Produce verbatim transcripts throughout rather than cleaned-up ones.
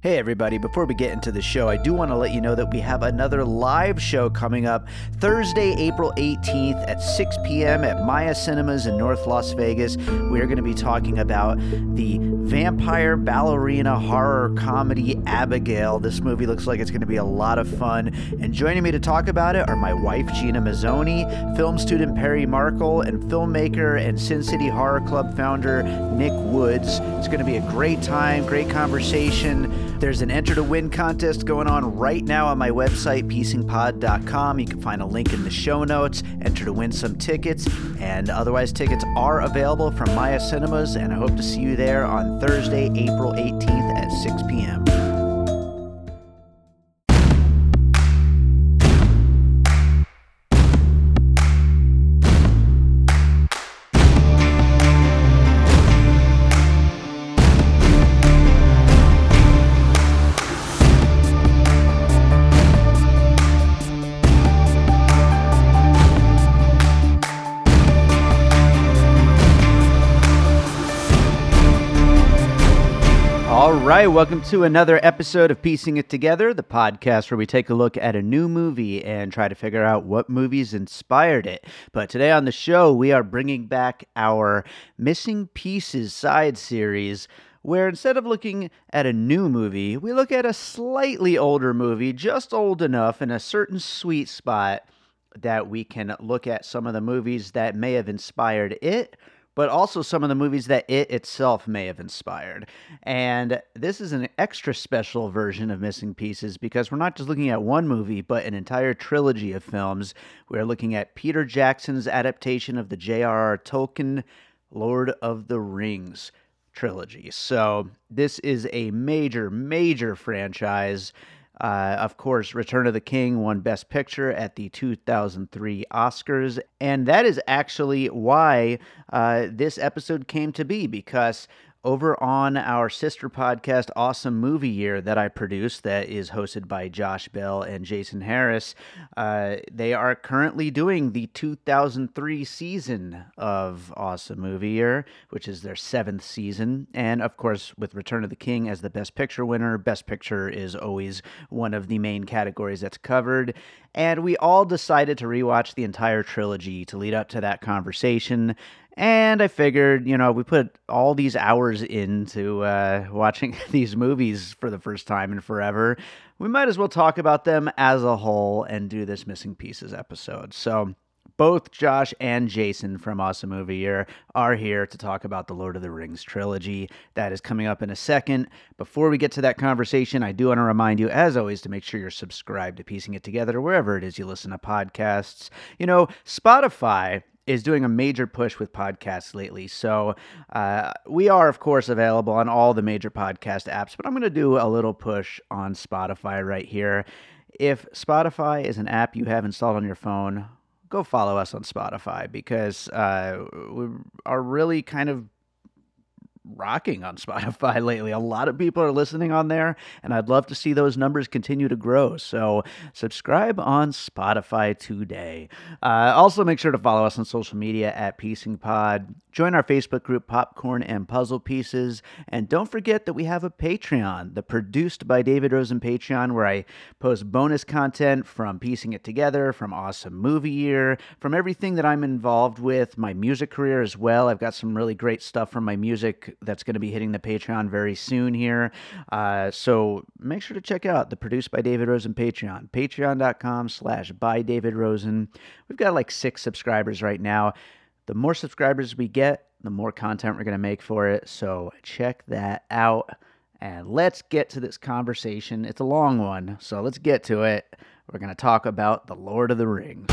Hey everybody, before we get into the show, I do want to let you know that we have another live show coming up Thursday, April eighteenth at six p.m. at Maya Cinemas in North Las Vegas. We are going to be talking about the vampire ballerina horror comedy Abigail. This movie looks like it's going to be a lot of fun. And joining me to talk about it are my wife, Gina Mazzoni, film student Perry Markle, and filmmaker and Sin City Horror Club founder Nick Woods. It's going to be a great time, great conversation. There's an Enter to Win contest going on right now on my website, piecing pod dot com. You can find a link in the show notes. Enter to win some tickets, and otherwise tickets are available from Maya Cinemas, and I hope to see you there on Thursday, April eighteenth at six p.m. All right, welcome to another episode of Piecing It Together, the podcast where we take a look at a new movie and try to figure out what movies inspired it. But today on the show, we are bringing back our Missing Pieces side series, where instead of looking at a new movie, we look at a slightly older movie, just old enough in a certain sweet spot that we can look at some of the movies that may have inspired it, but also some of the movies that it itself may have inspired. And this is an extra special version of Missing Pieces because we're not just looking at one movie, but an entire trilogy of films. We're looking at Peter Jackson's adaptation of the J R R. Tolkien Lord of the Rings trilogy. So this is a major, major franchise. Uh, of course, Return of the King won Best Picture at the two thousand three Oscars, and that is actually why uh, this episode came to be, because over on our sister podcast, Awesome Movie Year, that I produce, that is hosted by Josh Bell and Jason Harris, uh, they are currently doing the two thousand three season of Awesome Movie Year, which is their seventh season. And of course, with Return of the King as the Best Picture winner, Best Picture is always one of the main categories that's covered. And we all decided to rewatch the entire trilogy to lead up to that conversation. And I figured, you know, we put all these hours into uh, watching these movies for the first time in forever. We might as well talk about them as a whole and do this Missing Pieces episode. So both Josh and Jason from Awesome Movie Year are here to talk about the Lord of the Rings trilogy. That is coming up in a second. Before we get to that conversation, I do want to remind you, as always, to make sure you're subscribed to Piecing It Together wherever it is you listen to podcasts. You know, Spotify is doing a major push with podcasts lately. So uh, we are, of course, available on all the major podcast apps, but I'm going to do a little push on Spotify right here. If Spotify is an app you have installed on your phone, go follow us on Spotify, because uh, we are really kind of rocking on Spotify lately. A lot of people are listening on there, and I'd love to see those numbers continue to grow. So subscribe on Spotify today. Uh, also, make sure to follow us on social media at Piecing Pod. Join our Facebook group, Popcorn and Puzzle Pieces. And don't forget that we have a Patreon, the Produced by David Rosen Patreon, where I post bonus content from Piecing It Together, from Awesome Movie Year, from everything that I'm involved with, my music career as well. I've got some really great stuff from my music that's going to be hitting the Patreon very soon here. Uh, so make sure to check out the Produced by David Rosen Patreon, patreon.com slash by David Rosen. We've got like six subscribers right now. The more subscribers we get, the more content we're going to make for it. So check that out. And let's get to this conversation. It's a long one, so let's get to it. We're going to talk about the Lord of the Rings.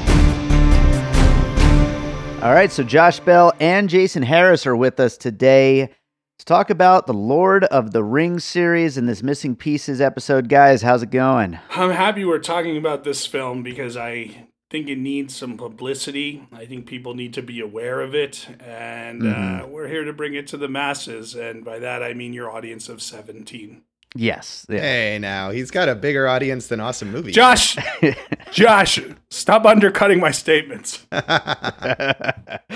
All right, so Josh Bell and Jason Harris are with us today. Let's talk about the Lord of the Rings series in this Missing Pieces episode. Guys, how's it going? I'm happy we're talking about this film because I think it needs some publicity. I think people need to be aware of it, and mm-hmm. uh, we're here to bring it to the masses, and by that I mean your audience of seventeen. Yes. Yeah. Hey, now, he's got a bigger audience than Awesome Movie. Josh! Josh, stop undercutting my statements.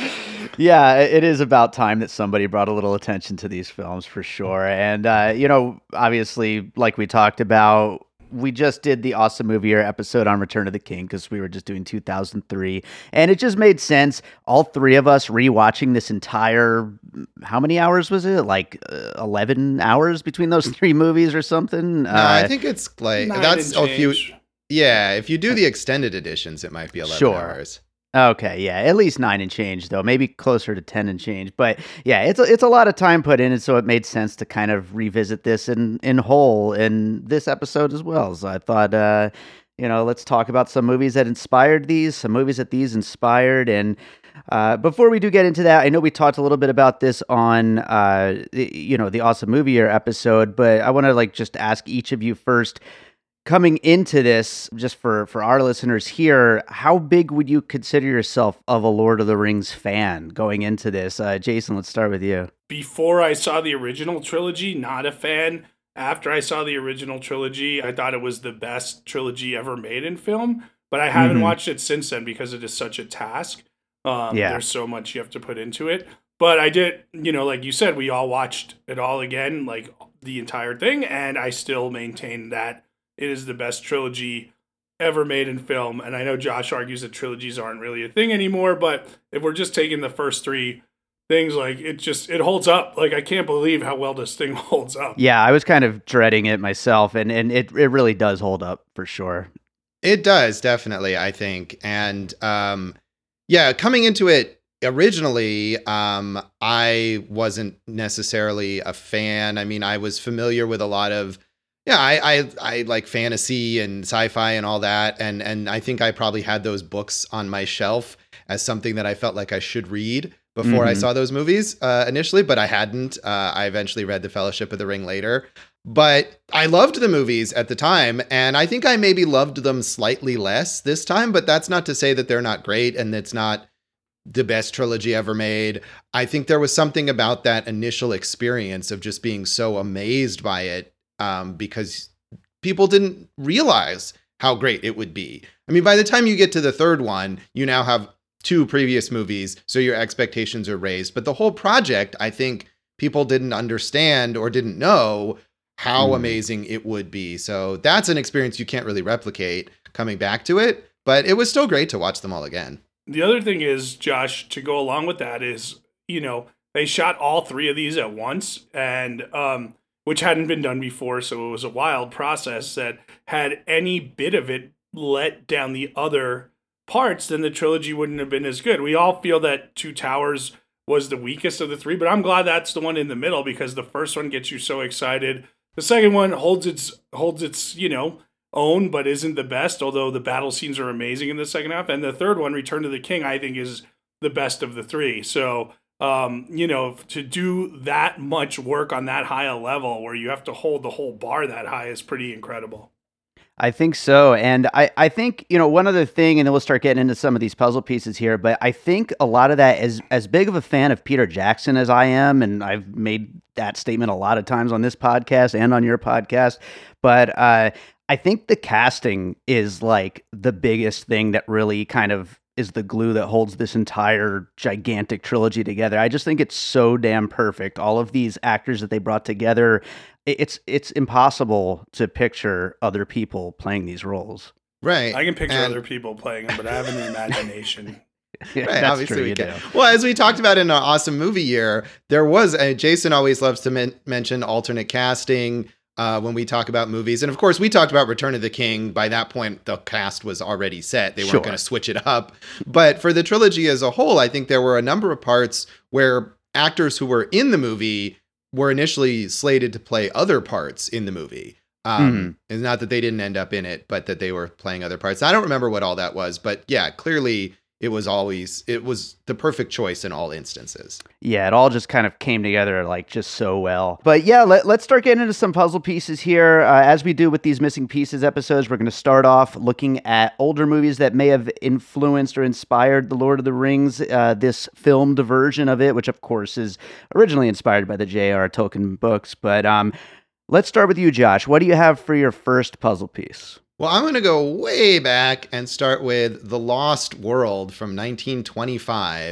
Yeah, it is about time that somebody brought a little attention to these films for sure. And, uh, you know, obviously, like we talked about, we just did the Awesome Movie Year episode on Return of the King because we were just doing two thousand three. And it just made sense. All three of us rewatching this entire, how many hours was it? Like uh, eleven hours between those three movies or something? No, uh, I think it's like, Nine that's, and oh, if you, change. yeah, if you do the extended editions, it might be eleven Sure. hours. Okay, yeah, at least nine and change though, maybe closer to ten and change. But yeah, it's a, it's a lot of time put in, and so it made sense to kind of revisit this in in whole in this episode as well. So I thought, uh, you know, let's talk about some movies that inspired these, some movies that these inspired, and uh, before we do get into that, I know we talked a little bit about this on, uh, you know, the Awesome Movie Year episode, but I want to like just ask each of you first. Coming into this, just for, for our listeners here, how big would you consider yourself of a Lord of the Rings fan going into this? Uh, Jason, let's start with you. Before I saw the original trilogy, not a fan. After I saw the original trilogy, I thought it was the best trilogy ever made in film, but I haven't Mhm. watched it since then because it is such a task. Um, Yeah. There's so much you have to put into it. But I did, you know, like you said, we all watched it all again, like the entire thing, and I still maintain that it is the best trilogy ever made in film. And I know Josh argues that trilogies aren't really a thing anymore, but if we're just taking the first three things, like it just, it holds up. Like I can't believe how well this thing holds up. Yeah, I was kind of dreading it myself, and, and it, it really does hold up for sure. It does, definitely, I think. And um, yeah, coming into it originally, um, I wasn't necessarily a fan. I mean, I was familiar with a lot of, yeah, I, I, I like fantasy and sci-fi and all that. And, and I think I probably had those books on my shelf as something that I felt like I should read before I Mhm. saw those movies uh, initially, but I hadn't. Uh, I eventually read The Fellowship of the Ring later. But I loved the movies at the time, and I think I maybe loved them slightly less this time, but that's not to say that they're not great and it's not the best trilogy ever made. I think there was something about that initial experience of just being so amazed by it um, because people didn't realize how great it would be. I mean, by the time you get to the third one, you now have two previous movies, so your expectations are raised. But the whole project, I think people didn't understand or didn't know how Mm. amazing it would be. So that's an experience you can't really replicate coming back to it, but it was still great to watch them all again. The other thing is, Josh, to go along with that is, you know, they shot all three of these at once, and um, which hadn't been done before, so it was a wild process that had any bit of it let down the other parts, then the trilogy wouldn't have been as good. We all feel that Two Towers was the weakest of the three, but I'm glad that's the one in the middle because the first one gets you so excited. The second one holds its holds its, you know, own, but isn't the best, although the battle scenes are amazing in the second half. And the third one, Return to the King, I think is the best of the three. So, um, you know, to do that much work on that high a level where you have to hold the whole bar that high is pretty incredible. I think so. And I, I think, you know, one other thing, and then we'll start getting into some of these puzzle pieces here, but I think a lot of that is as big of a fan of Peter Jackson as I am, and I've made that statement a lot of times on this podcast and on your podcast, but uh, I think the casting is like the biggest thing that really kind of is the glue that holds this entire gigantic trilogy together. I just think it's so damn perfect. All of these actors that they brought together, it's it's impossible to picture other people playing these roles. Right. I can picture And- other people playing them, but I have an imagination. Yeah, Right, that's obviously true, we you can. do. Well, as we talked about in our Awesome Movie Year, there was, uh, Jason always loves to men- mention alternate casting uh, when we talk about movies. And of course, we talked about Return of the King. By that point, the cast was already set. They Sure. weren't going to switch it up. But for the trilogy as a whole, I think there were a number of parts where actors who were in the movie were initially slated to play other parts in the movie. Um, Mhm. And not that they didn't end up in it, but that they were playing other parts. I don't remember what all that was, but yeah, clearly it was always, it was the perfect choice in all instances. Yeah, it all just kind of came together like just so well. But yeah, let, let's start getting into some puzzle pieces here. Uh, as we do with these missing pieces episodes, we're going to start off looking at older movies that may have influenced or inspired The Lord of the Rings, uh, this filmed version of it, which of course is originally inspired by the J R R Tolkien books. But um, let's start with you, Josh. What do you have for your first puzzle piece? Well, I'm going to go way back and start with The Lost World from nineteen twenty-five,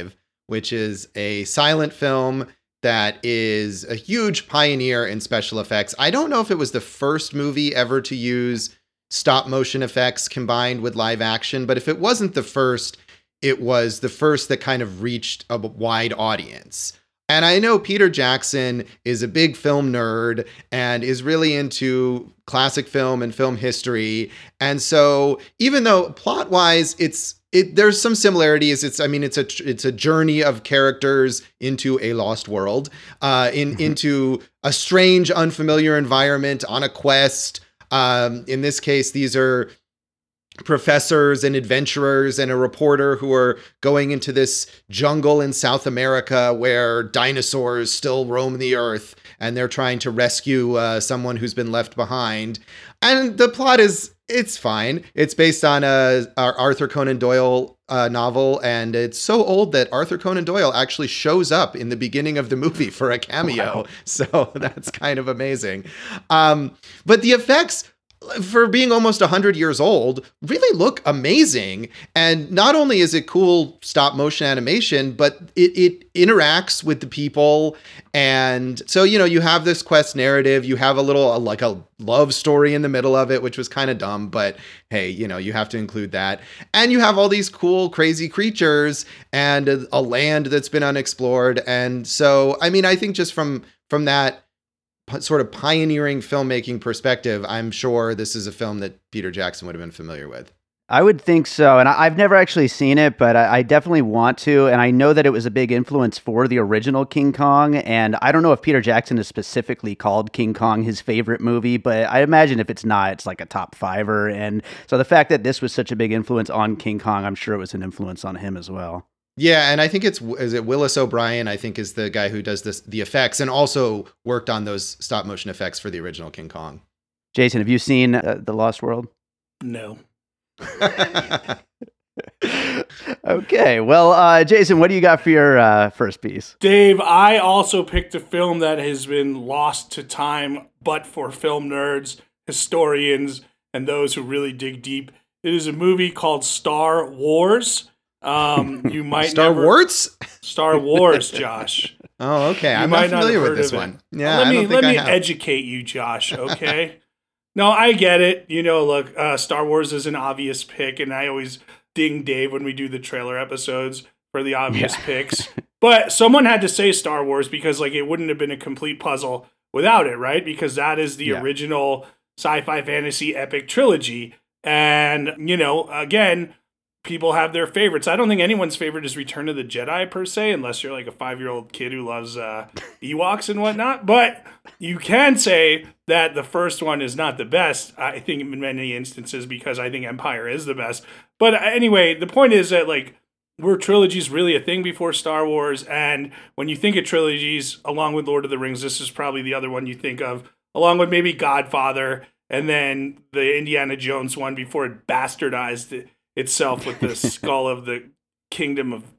which is a silent film that is a huge pioneer in special effects. I don't know if it was the first movie ever to use stop motion effects combined with live action, but if it wasn't the first, it was the first that kind of reached a wide audience. And I know Peter Jackson is a big film nerd and is really into classic film and film history. And so even though plot wise, it's it there's some similarities. It's I mean, it's a it's a journey of characters into a lost world, uh, in mm-hmm. into a strange, unfamiliar environment on a quest. Um, in this case, these are professors and adventurers and a reporter who are going into this jungle in South America where dinosaurs still roam the earth, and they're trying to rescue uh, someone who's been left behind. And the plot is, it's fine. It's based on a, a Arthur Conan Doyle uh, novel, and it's so old that Arthur Conan Doyle actually shows up in the beginning of the movie for a cameo. Wow. So that's kind of amazing. Um, but the effects, for being almost one hundred years old, really look amazing. And not only is it cool stop motion animation, but it, it interacts with the people. And so, you know, you have this quest narrative, you have a little uh, like a love story in the middle of it, which was kind of dumb, but hey, you know, you have to include that. And you have all these cool, crazy creatures and a, a land that's been unexplored. And so, I mean, I think just from from that sort of pioneering filmmaking perspective, I'm sure this is a film that Peter Jackson would have been familiar with. I would think so. And I've never actually seen it, but I definitely want to. And I know that it was a big influence for the original King Kong. And I don't know if Peter Jackson has specifically called King Kong his favorite movie, but I imagine if it's not, it's like a top fiver. And so the fact that this was such a big influence on King Kong, I'm sure it was an influence on him as well. Yeah, and I think it's is it Willis O'Brien, I think, is the guy who does this the effects and also worked on those stop motion effects for the original King Kong. Jason, have you seen uh, The Lost World? No. Okay, well, uh, Jason, what do you got for your uh, first piece? Dave, I also picked a film that has been lost to time, but for film nerds, historians, and those who really dig deep. It is a movie called Star Wars. Um, you might Star never, Wars? Star Wars, Josh. Oh, okay. You I'm not familiar not with this one. Yeah, let I me don't think let I me have. educate you, Josh. Okay. No, I get it. You know, look, uh, Star Wars is an obvious pick, and I always ding Dave when we do the trailer episodes for the obvious yeah. picks. But someone had to say Star Wars because, like, it wouldn't have been a complete puzzle without it, right? Because that is the yeah. original sci-fi fantasy epic trilogy, and you know, again, people have their favorites. I don't think anyone's favorite is Return of the Jedi per se, unless you're like a five-year-old kid who loves uh, Ewoks and whatnot. But you can say that the first one is not the best, I think, in many instances, because I think Empire is the best. But anyway, the point is that, like, were trilogies really a thing before Star Wars? And when you think of trilogies, along with Lord of the Rings, this is probably the other one you think of, along with maybe Godfather, and then the Indiana Jones one before it bastardized it. itself with the skull of the Kingdom of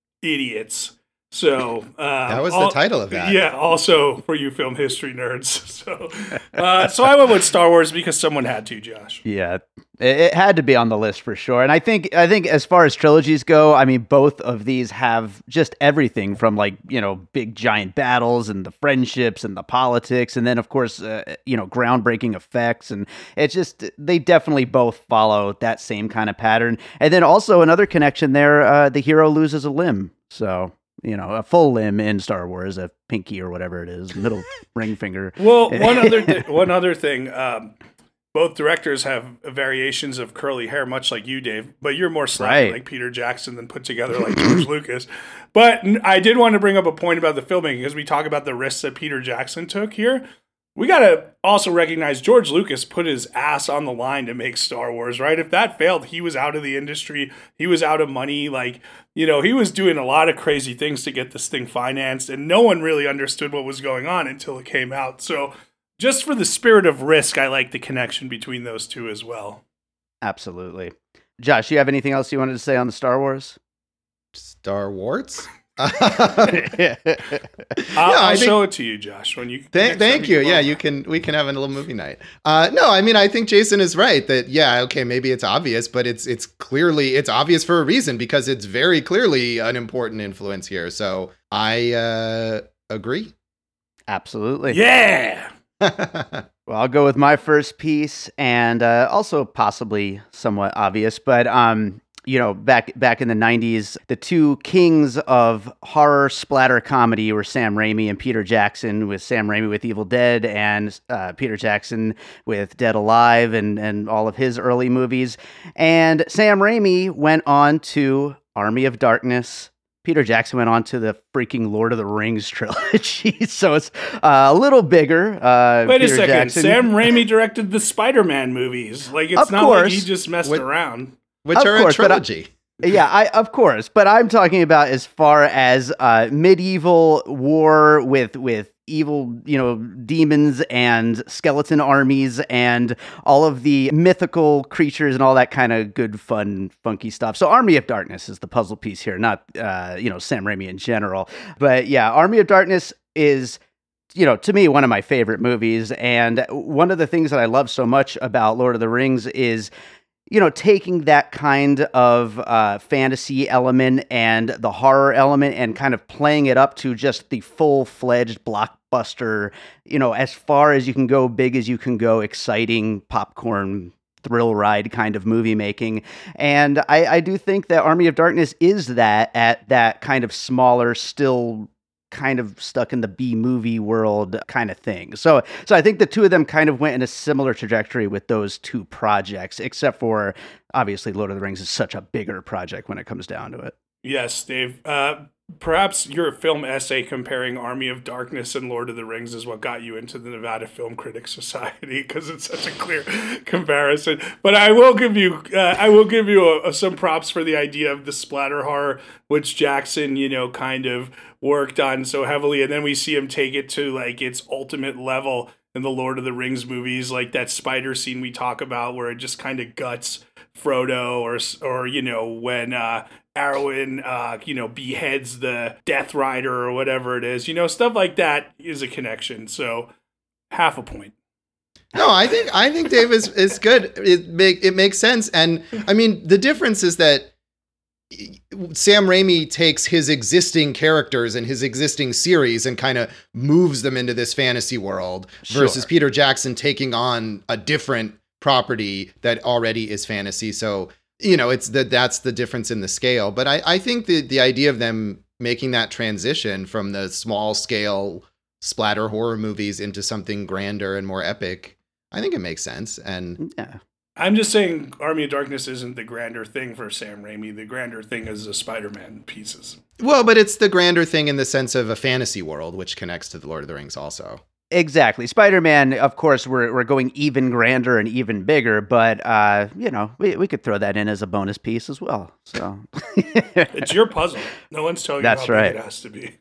Idiots. So uh, that was all, the title of that. Yeah, also for you film history nerds. So, uh, so I went with Star Wars because someone had to, Josh. Yeah, it, it had to be on the list for sure. And I think, I think as far as trilogies go, I mean, both of these have just everything from, like, you know, big giant battles and the friendships and the politics, and then of course, uh, you know, groundbreaking effects. And it's just, they definitely both follow that same kind of pattern. And then also another connection there, uh, the hero loses a limb. So, you know, a full limb in Star Wars, a pinky or whatever it is, middle ring finger. Well, one other th- one other thing, um, both directors have variations of curly hair, much like you, Dave, but you're more slappy right. like Peter Jackson than put together like George Lucas. But I did want to bring up a point about the filmmaking, because we talk about the risks that Peter Jackson took here. We got to also recognize George Lucas put his ass on the line to make Star Wars, right? If that failed, he was out of the industry. He was out of money. Like, you know, he was doing a lot of crazy things to get this thing financed, and no one really understood what was going on until it came out. So just for the spirit of risk, I like the connection between those two as well. Absolutely. Josh, you have anything else you wanted to say on the Star Wars? Star Wars? I'll, yeah, I'll I think, show it to you, Josh. When you th- thank you. Yeah, you can. We can have a little movie night. Uh, no, I mean, I think Jason is right that yeah, okay, maybe it's obvious, but it's it's clearly it's obvious for a reason because it's very clearly an important influence here. So I uh, agree. Absolutely. Yeah. Well, I'll go with my first piece, and uh, also possibly somewhat obvious, but um, you know, back back in the nineties, the two kings of horror splatter comedy were Sam Raimi and Peter Jackson, with Sam Raimi with Evil Dead and uh, Peter Jackson with Dead Alive and and all of his early movies. And Sam Raimi went on to Army of Darkness. Peter Jackson went on to the freaking Lord of the Rings trilogy, so it's uh, a little bigger. Uh, Wait Peter a second. Jackson. Sam Raimi directed the Spider-Man movies. Like, it's Of not course. like he just messed What- around. Which Of are course, a but I- trilogy. Yeah, I of course, but I'm talking about as far as uh, medieval war with with evil, you know, demons and skeleton armies and all of the mythical creatures and all that kind of good, fun, funky stuff. So Army of Darkness is the puzzle piece here, not uh, you know, Sam Raimi in general. But yeah, Army of Darkness is, you know, to me, one of my favorite movies. And one of the things that I love so much about Lord of the Rings is, you know, taking that kind of uh, fantasy element and the horror element and kind of playing it up to just the full-fledged blockbuster, you know, as far as you can go, big as you can go, exciting popcorn thrill ride kind of movie making. And I, I do think that Army of Darkness is that at that kind of smaller, still kind of stuck in the B movie world kind of thing. So so I think the two of them kind of went in a similar trajectory with those two projects, except for obviously Lord of the Rings is such a bigger project when it comes down to it. Yes, Dave. Uh, perhaps your film essay comparing Army of Darkness and Lord of the Rings is what got you into the Nevada Film Critics Society, because it's such a clear comparison. But I will give you, uh, I will give you a, a, some props for the idea of the splatter horror, which Jackson, you know, kind of worked on so heavily, and then we see him take it to like its ultimate level in the Lord of the Rings movies, like that spider scene we talk about, where it just kind of guts Frodo, or or you know when uh, Arwen, uh, you know, beheads the Death Rider or whatever it is, you know, stuff like that is a connection. So half a point. No, I think I think Dave is, is good. It make it makes sense, and I mean the difference is that Sam Raimi takes his existing characters and his existing series and kind of moves them into this fantasy world versus Sure. Peter Jackson taking on a different property that already is fantasy. So, you know, it's that that's the difference in the scale. But I, I think the, the idea of them making that transition from the small scale splatter horror movies into something grander and more epic, I think it makes sense. And Yeah. I'm just saying Army of Darkness isn't the grander thing for Sam Raimi. The grander thing is the Spider-Man pieces. well, but it's the grander thing in the sense of a fantasy world, which connects to the Lord of the Rings also. Exactly. Spider-Man, of course, we're we're going even grander and even bigger, but uh, you know, we, we could throw that in as a bonus piece as well. So It's your puzzle. No one's telling That's you how right. big it has to be.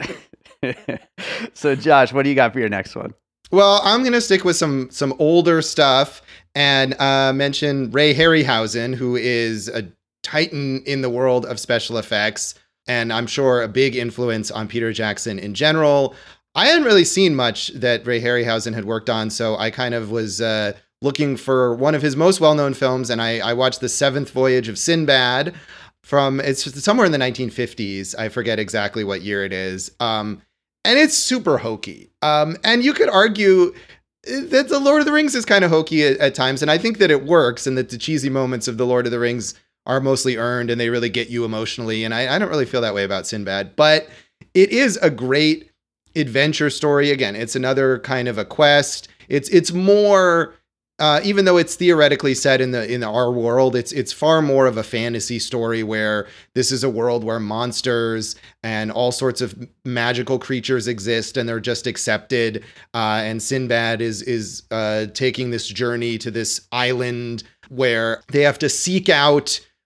So Josh, what do you got for your next one? Well, I'm going to stick with some some older stuff and uh, mention Ray Harryhausen, who is a titan in the world of special effects, and I'm sure a big influence on Peter Jackson in general. I hadn't really seen much that Ray Harryhausen had worked on, so I kind of was uh, looking for one of his most well-known films, and I, I watched The Seventh Voyage of Sinbad from, it's somewhere in the nineteen fifties. I forget exactly what year it is. Um, and it's super hokey. Um, and you could argue that The Lord of the Rings is kind of hokey at, at times, and I think that it works, and that the cheesy moments of The Lord of the Rings are mostly earned, and they really get you emotionally, and I, I don't really feel that way about Sinbad, but it is a great adventure story. Again, it's another kind of a quest. It's it's more, uh, even though it's theoretically set in the in our world, it's it's far more of a fantasy story where this is a world where monsters and all sorts of magical creatures exist, and they're just accepted. Uh, and Sinbad is is uh, taking this journey to this island where they have to seek out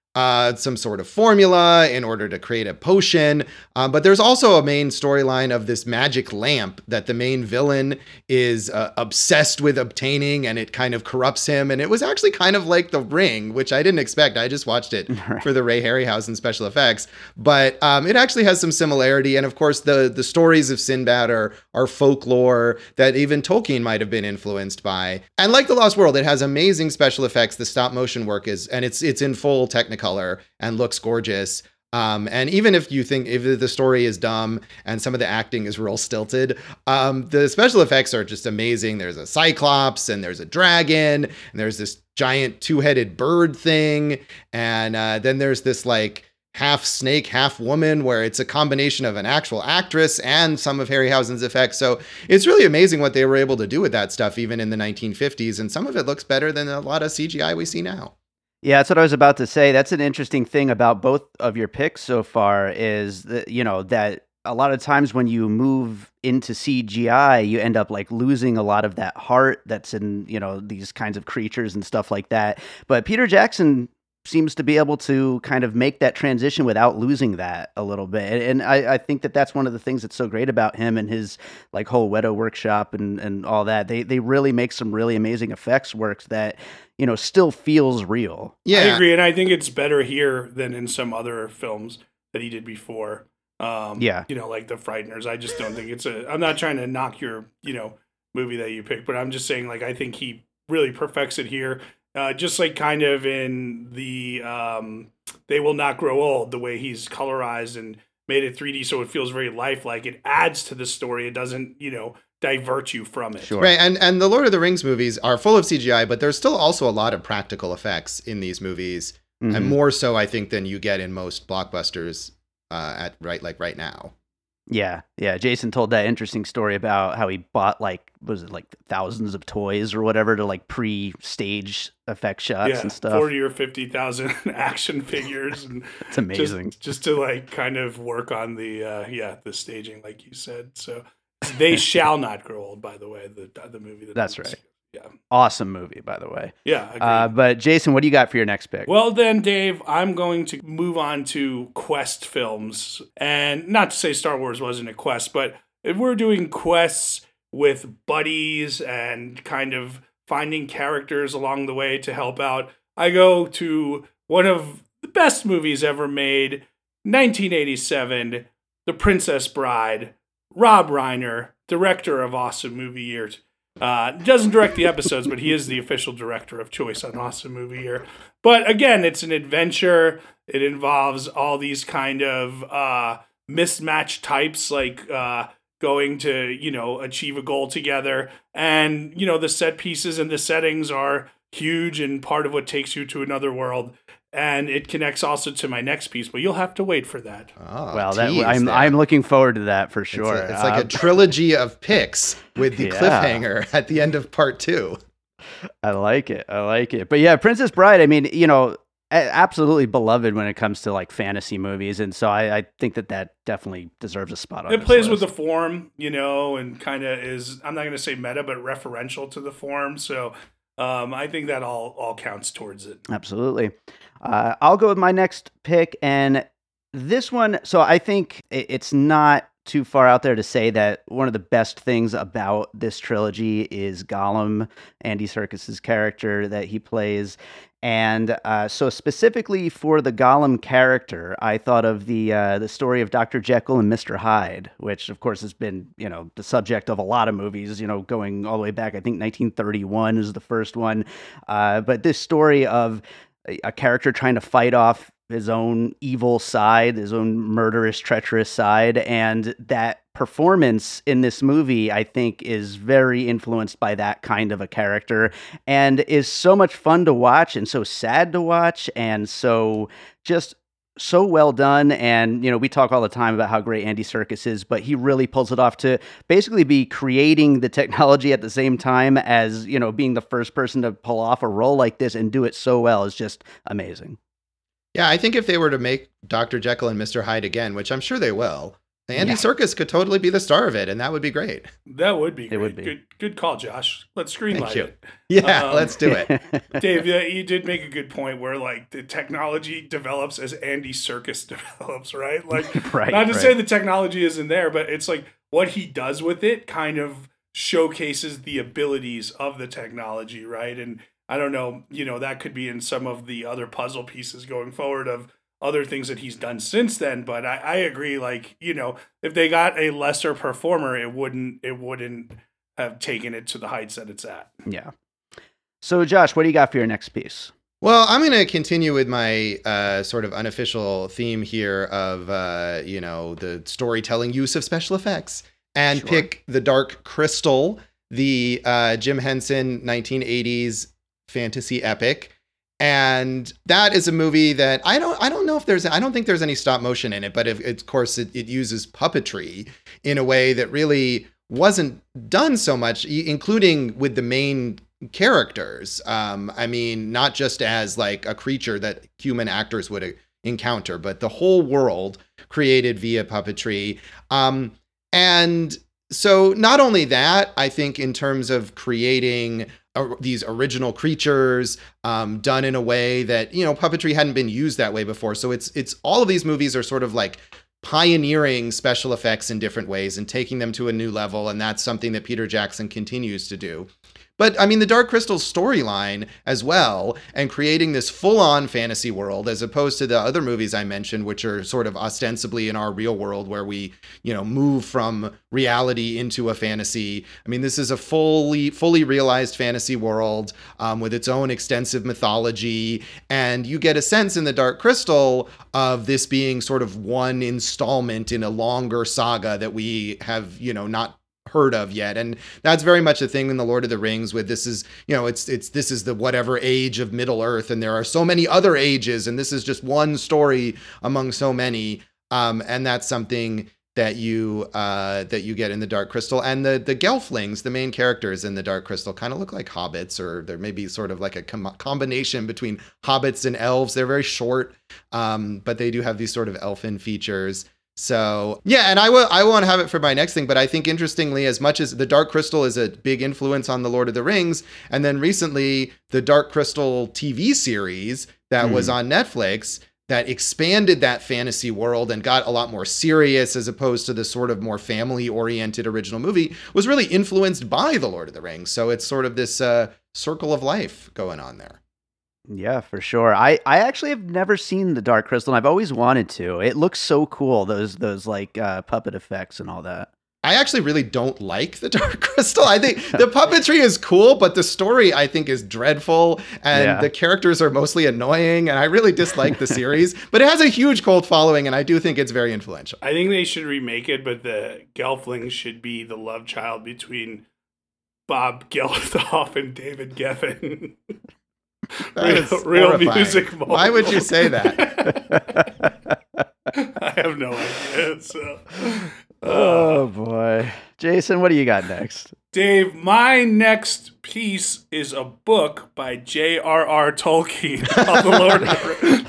uh, some sort of formula in order to create a potion. Um, but there's also a main storyline of this magic lamp that the main villain is uh, obsessed with obtaining, and it kind of corrupts him. And it was actually kind of like The Ring, which I didn't expect. I just watched it Right. for the Ray Harryhausen special effects. But um, it actually has some similarity. And of course, the, the stories of Sinbad are, are folklore that even Tolkien might have been influenced by. And like The Lost World, it has amazing special effects. The stop motion work is, and it's it's in full Technicolor and looks gorgeous. Um, and even if you think if the story is dumb and some of the acting is real stilted, um, the special effects are just amazing. There's a cyclops and there's a dragon and there's this giant two-headed bird thing. And uh, then there's this like half snake, half woman, where it's a combination of an actual actress and some of Harryhausen's effects. So it's really amazing what they were able to do with that stuff, even in the nineteen fifties. And some of it looks better than a lot of C G I we see now. Yeah, that's what I was about to say. That's an interesting thing about both of your picks so far is that, you know, that a lot of times when you move into C G I, you end up like losing a lot of that heart that's in, you know, these kinds of creatures and stuff like that. But Peter Jackson seems to be able to kind of make that transition without losing that a little bit. And I, I think that that's one of the things that's so great about him and his like whole Weta workshop and, and all that. They, they really make some really amazing effects works that, you know, still feels real. Yeah, I agree. And I think it's better here than in some other films that he did before. Um, Yeah. You know, like The Frighteners. I just don't think it's a, I'm not trying to knock your, you know, movie that you picked, but I'm just saying, like, I think he really perfects it here. Uh, just like kind of in the um, They Will Not Grow Old, the way he's colorized and made it three D so it feels very lifelike. It adds to the story. It doesn't, you know, divert you from it. Sure. right. And and the Lord of the Rings movies are full of C G I, but there's still also a lot of practical effects in these movies, Mhm. and more so, I think, than you get in most blockbusters uh, at right like right now. Yeah, yeah. Jason told that interesting story about how he bought like was it like thousands of toys or whatever to like pre-stage effect shots Yeah, and stuff. forty or fifty thousand action figures, and It's amazing. Just, just to like kind of work on the uh, yeah the staging, like you said. So they shall not grow old. By the way, the the movie. That That's was- right. Yeah, Awesome movie, by the way. yeah. Agreed. Uh, but Jason, what do you got for your next pick? Well, then, Dave, I'm going to move on to quest films. And not to say Star Wars wasn't a quest, but if we're doing quests with buddies and kind of finding characters along the way to help out, I go to one of the best movies ever made, nineteen eighty-seven, The Princess Bride, Rob Reiner, director of Awesome Movie Year. Uh, doesn't direct the episodes, but he is the official director of choice on Awesome Movie Year. But again, it's an adventure. It involves all these kind of uh, mismatched types, like uh, going to, you know, achieve a goal together. And, you know, the set pieces and the settings are huge and part of what takes you to another world. And it connects also to my next piece, but you'll have to wait for that. Oh, well, that tease I'm there. I'm looking forward to that for It's, sure. a- it's like Uh, a trilogy of picks with the Yeah. cliffhanger at the end of part two. I like it. I like it. But yeah, Princess Bride, I mean, you know, a- absolutely beloved when it comes to like fantasy movies. And so I, I think that that definitely deserves a spot on It this plays with list. the form, you know, and kind of is, I'm not going to say meta, but referential to the form. So um, I think that all, all counts towards it. Absolutely. Uh, I'll go with my next pick. And this one, so I think i- it's not too far out there to say that one of the best things about this trilogy is Gollum, Andy Serkis's character that he plays. And uh, so specifically for the Gollum character, I thought of the uh, the story of Doctor Jekyll and Mister Hyde, which of course has been, you know, the subject of a lot of movies, you know, going all the way back. I think nineteen thirty-one is the first one. Uh, but this story of a, a character trying to fight off his own evil side, his own murderous, treacherous side, and that performance in this movie, I think, is very influenced by that kind of a character and is so much fun to watch and so sad to watch and so just so well done. And, you know, we talk all the time about how great Andy Serkis is, but he really pulls it off to basically be creating the technology at the same time as, you know, being the first person to pull off a role like this and do it so well is just amazing. Yeah, I think if they were to make Doctor Jekyll and Mister Hyde again, which I'm sure they will, Andy Yeah. Serkis could totally be the star of it, and that would be great. That would be great. would be. Good, good call, Josh. Let's greenlight you. it. Yeah, Um, let's do it. Dave, yeah, you did make a good point where like the technology develops as Andy Serkis develops, right? Like, Right, not to right. say the technology isn't there, but it's like what he does with it kind of showcases the abilities of the technology, right? And I don't know, you know, that could be in some of the other puzzle pieces going forward of other things that he's done since then. But I, I agree, like, you know, if they got a lesser performer, it wouldn't it wouldn't have taken it to the heights that it's at. Yeah. So, Josh, what do you got for your next piece? Well, I'm going to continue with my uh, sort of unofficial theme here of, uh, you know, the storytelling use of special effects and Sure. pick The Dark Crystal, the uh, Jim Henson nineteen eighties fantasy epic. And that is a movie that I don't I don't know if there's I don't think there's any stop motion in it, but if, of course it, it uses puppetry in a way that really wasn't done so much, including with the main characters. Um, I mean, not just as like a creature that human actors would encounter, but the whole world created via puppetry. Um, and so not only that, I think in terms of creating uh, these original creatures um, done in a way that, you know, puppetry hadn't been used that way before. So it's it's all of these movies are sort of like pioneering special effects in different ways and taking them to a new level. And that's something that Peter Jackson continues to do. But I mean, the Dark Crystal storyline as well, and creating this full-on fantasy world, as opposed to the other movies I mentioned, which are sort of ostensibly in our real world, where we, you know, move from reality into a fantasy. I mean, this is a fully, fully realized fantasy world um, with its own extensive mythology, and you get a sense in the Dark Crystal of this being sort of one installment in a longer saga that we have, you know, not heard of yet. And that's very much a thing in the Lord of the Rings, with this is, you know, it's it's this is the whatever age of Middle Earth, and there are so many other ages, and this is just one story among so many. Um, and that's something that you uh, that you get in the Dark Crystal. And the the Gelflings, the main characters in the Dark Crystal, kind of look like hobbits, or they're maybe sort of like a com- combination between hobbits and elves. They're very short, um, but they do have these sort of elfin features. So yeah, and I will I won't have it for my next thing, but I think interestingly, as much as the Dark Crystal is a big influence on the Lord of the Rings, and then recently the Dark Crystal T V series that Mm. was on Netflix that expanded that fantasy world and got a lot more serious as opposed to the sort of more family-oriented original movie, was really influenced by the Lord of the Rings. So it's sort of this uh, circle of life going on there. Yeah, for sure. I, I actually have never seen the Dark Crystal, and I've always wanted to. It looks so cool, those those like uh, puppet effects and all that. I actually really don't like the Dark Crystal. I think the puppetry is cool, but the story I think is dreadful, and Yeah. the characters are mostly annoying, and I really dislike the series. But it has a huge cult following, and I do think it's very influential. I think they should remake it, but the Gelflings should be the love child between Bob Geldof and David Geffen. That real is real horrifying. music moment. Why would you say that? I have no idea. So, Oh boy, Jason, what do you got next? Dave, my next piece is a book by J R R. Tolkien called The Lord of the Rings.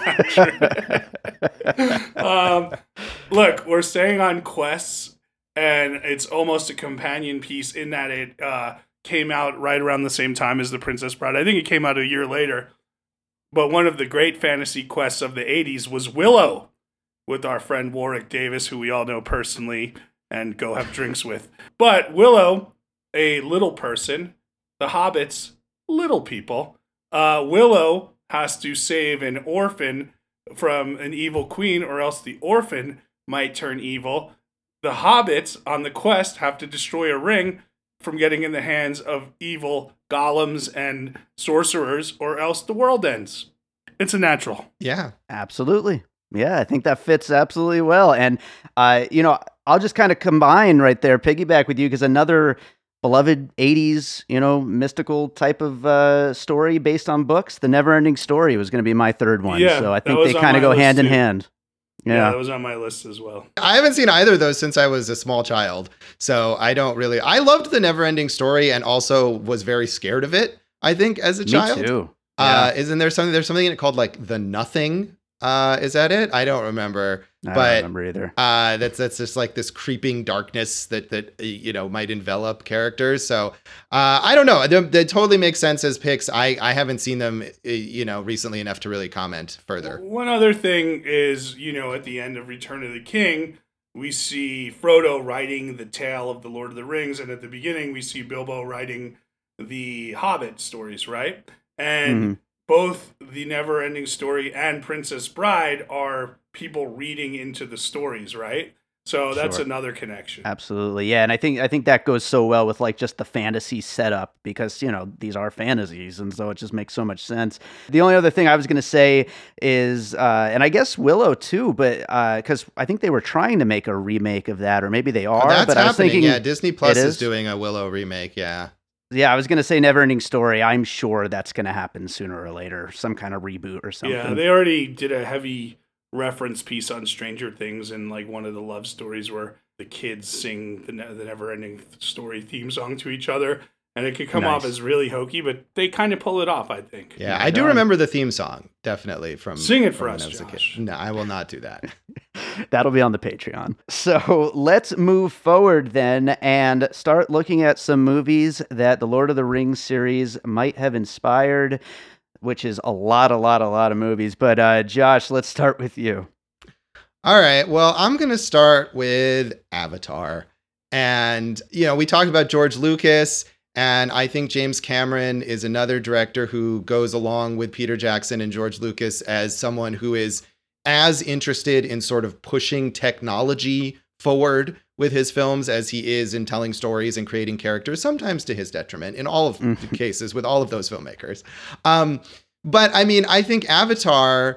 That's not true. um, look, we're staying on quests, and it's almost a companion piece in that it uh, came out right around the same time as The Princess Bride. I think it came out a year later. But one of the great fantasy quests of the eighties was Willow, with our friend Warwick Davis, who we all know personally and go have drinks with. But Willow, a little person, the hobbits, little people. Uh, Willow has to save an orphan from an evil queen, or else the orphan might turn evil. The hobbits on the quest have to destroy a ring from getting in the hands of evil golems and sorcerers, or else the world ends. It's a natural. Yeah. Absolutely. Yeah, I think that fits absolutely well. And, uh, you know, I'll just kind of combine right there, piggyback with you, because another beloved eighties, you know, mystical type of uh, story based on books, The Neverending Story was going to be my third one. Yeah, so I that think was they on kind of my go list hand in too. hand. Yeah. Yeah. that was on my list as well. I haven't seen either of those since I was a small child. So I don't really, I loved The Neverending Story and also was very scared of it, I think, as a Me child. too. Uh, isn't there something, there's something in it called like The Nothing, Uh, is that it? I don't remember. I but don't remember either. Uh, that's that's just like this creeping darkness that that you know might envelop characters. So uh, I don't know. They, they totally make sense as picks. I I haven't seen them you know recently enough to really comment further. One other thing is, you know, at the end of Return of the King, we see Frodo writing the tale of the Lord of the Rings, and at the beginning we see Bilbo writing the Hobbit stories, right? And Mm-hmm. both the Never-Ending Story and Princess Bride are people reading into the stories, right? So that's Sure. another connection. Absolutely. Yeah. And I think I think that goes so well with like just the fantasy setup because, you know, these are fantasies. And so it just makes so much sense. The only other thing I was going to say is, uh, and I guess Willow too, but because I think they were trying to make a remake of that, or maybe they are. Oh, that's but happening. I was thinking, yeah, Disney Plus is? is doing a Willow remake. Yeah. Yeah, I was going to say Neverending Story. I'm sure that's going to happen sooner or later, some kind of reboot or something. Yeah, they already did a heavy reference piece on Stranger Things in like one of the love stories where the kids sing the, ne- the Never-Ending Story theme song to each other, and it could come Nice. off as really hokey, but they kind of pull it off, I think. Yeah, Right I do on. remember the theme song, definitely from Sing it from for when us, I was a kid. Josh. No, I will not do that. That'll be on the Patreon. So let's move forward then and start looking at some movies that the Lord of the Rings series might have inspired, which is a lot, a lot, a lot of movies. But uh, Josh, let's start with you. All right. Well, I'm going to start with Avatar. And, you know, we talked about George Lucas, and I think James Cameron is another director who goes along with Peter Jackson and George Lucas as someone who is as interested in sort of pushing technology forward with his films as he is in telling stories and creating characters, sometimes to his detriment in all of the cases with all of those filmmakers. Um, but I mean, I think Avatar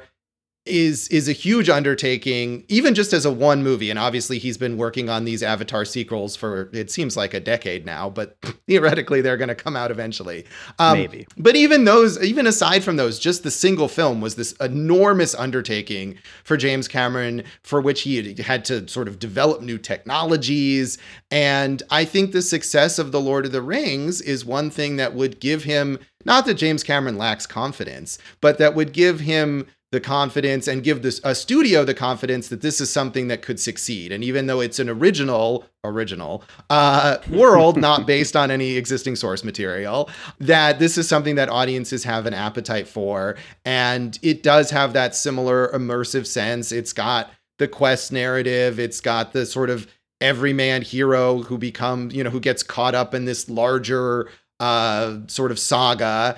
is is a huge undertaking, even just as a one movie. And obviously he's been working on these Avatar sequels for, it seems like a decade now, but theoretically they're going to come out eventually. Um, Maybe. But even those, even aside from those, just the single film was this enormous undertaking for James Cameron, for which he had, had to sort of develop new technologies. And I think the success of The Lord of the Rings is one thing that would give him, not that James Cameron lacks confidence, but that would give him the confidence and give this a studio the confidence that this is something that could succeed. And even though it's an original, original uh, world, not based on any existing source material, that this is something that audiences have an appetite for. And it does have that similar immersive sense. It's got the quest narrative. It's got the sort of everyman hero who becomes, you know, who gets caught up in this larger uh sort of saga,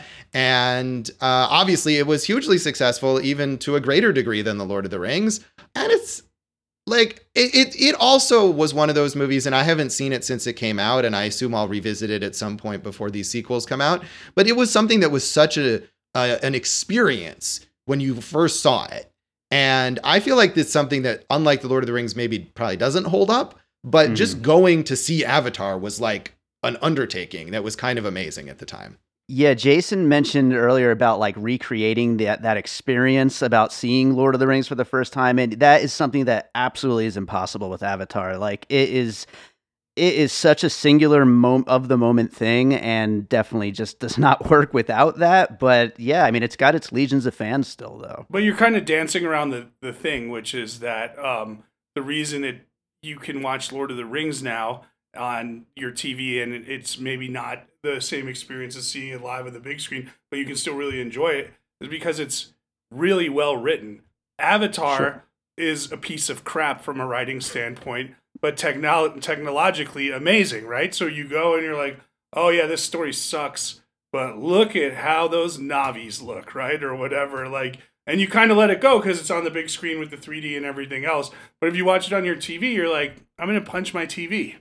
and uh obviously it was hugely successful, even to a greater degree than The Lord of the Rings. And it's like it, it it also was one of those movies, and I haven't seen it since it came out, and I assume I'll revisit it at some point before these sequels come out, but it was something that was such a uh, an experience when you first saw it. And I feel like it's something that, unlike The Lord of the Rings, maybe probably doesn't hold up, but mm-hmm. just going to see Avatar was like an undertaking that was kind of amazing at the time. Yeah, Jason mentioned earlier about like recreating that that experience about seeing Lord of the Rings for the first time, and that is something that absolutely is impossible with Avatar. Like it is, it is such a singular moment of the moment thing, and definitely just does not work without that. But yeah, I mean, it's got its legions of fans still, though. But you're kind of dancing around the the thing, which is that um, the reason it you can watch Lord of the Rings now on your T V, and it's maybe not the same experience as seeing it live on the big screen, but you can still really enjoy it, is because it's really well written. Avatar sure. is a piece of crap from a writing standpoint, but technolo- technologically amazing, right? So you go and you're like, oh yeah, this story sucks, but look at how those Navis look, right? Or whatever, like, and you kind of let it go because it's on the big screen with the three D and everything else. But if you watch it on your T V, you're like, I'm going to punch my T V.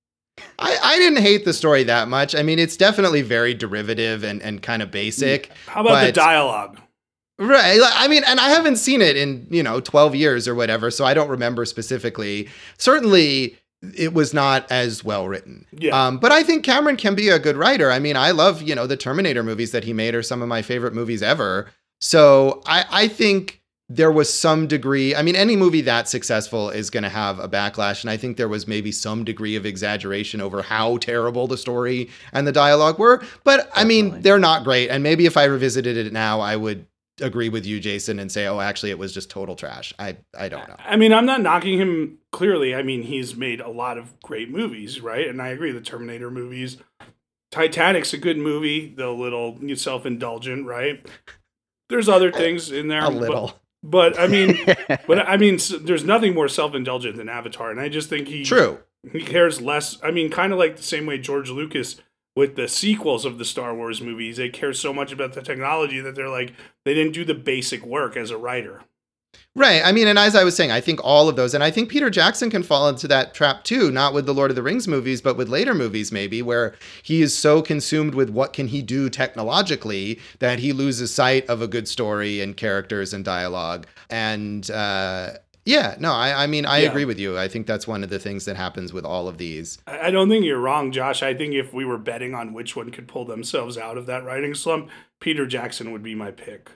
I, I didn't hate the story that much. I mean, it's definitely very derivative and, and kind of basic. How about but, the dialogue? Right. I mean, and I haven't seen it in, you know, twelve years or whatever, so I don't remember specifically. Certainly, it was not as well written. Yeah. Um, but I think Cameron can be a good writer. I mean, I love, you know, the Terminator movies that he made are some of my favorite movies ever. So I, I think there was some degree, I mean, any movie that successful is going to have a backlash. And I think there was maybe some degree of exaggeration over how terrible the story and the dialogue were. But I mean, Definitely. they're not great. And maybe if I revisited it now, I would agree with you, Jason, and say, oh, actually, it was just total trash. I, I don't know. I mean, I'm not knocking him clearly. I mean, he's made a lot of great movies, right? And I agree, the Terminator movies. Titanic's a good movie, though a little self-indulgent, right? There's other things in there. A little. But, but I mean, but I mean, there's nothing more self-indulgent than Avatar. And I just think he, True. he cares less. I mean, kind of like the same way George Lucas with the sequels of the Star Wars movies, they care so much about the technology that they're like, they didn't do the basic work as a writer. Right. I mean, and as I was saying, I think all of those, and I think Peter Jackson can fall into that trap too, not with the Lord of the Rings movies, but with later movies maybe, where he is so consumed with what can he do technologically that he loses sight of a good story and characters and dialogue. And uh, yeah, no, I, I mean, I yeah. agree with you. I think that's one of the things that happens with all of these. I don't think you're wrong, Josh. I think if we were betting on which one could pull themselves out of that writing slump, Peter Jackson would be my pick.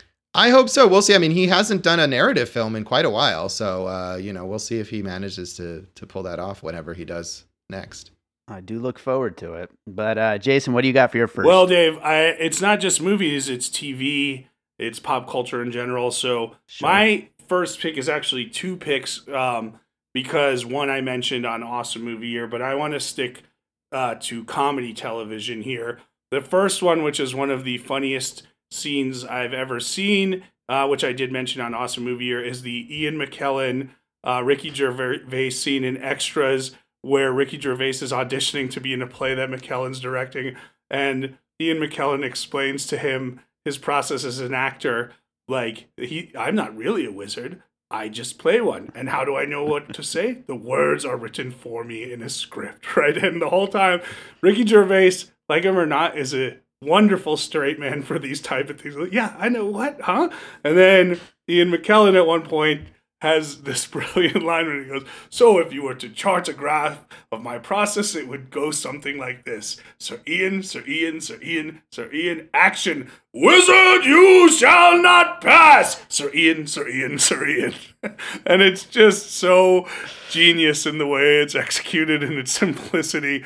I hope so. We'll see. I mean, he hasn't done a narrative film in quite a while. So, uh, you know, we'll see if he manages to to pull that off whenever he does next. I do look forward to it. But, uh, Jason, what do you got for your first? Well, Dave, I, it's not just movies. It's T V. It's pop culture in general. So sure. My first pick is actually two picks um, because one I mentioned on Awesome Movie Year, but I want to stick uh, to comedy television here. The first one, which is one of the funniest scenes I've ever seen, uh, which I did mention on Awesome Movie Year, is the Ian McKellen, uh, Ricky Gervais scene in Extras, where Ricky Gervais is auditioning to be in a play that McKellen's directing, and Ian McKellen explains to him his process as an actor, like, he, I'm not really a wizard, I just play one. And how do I know what to say? The words are written for me in a script, right? And the whole time, Ricky Gervais, like him or not, is a wonderful straight man for these type of things. Like, yeah, I know what, huh? And then Ian McKellen at one point has this brilliant line where he goes, so if you were to chart a graph of my process, it would go something like this. Sir Ian, Sir Ian, Sir Ian, Sir Ian, action. Wizard, you shall not pass. Sir Ian, Sir Ian, Sir Ian. And it's just so genius in the way it's executed and its simplicity.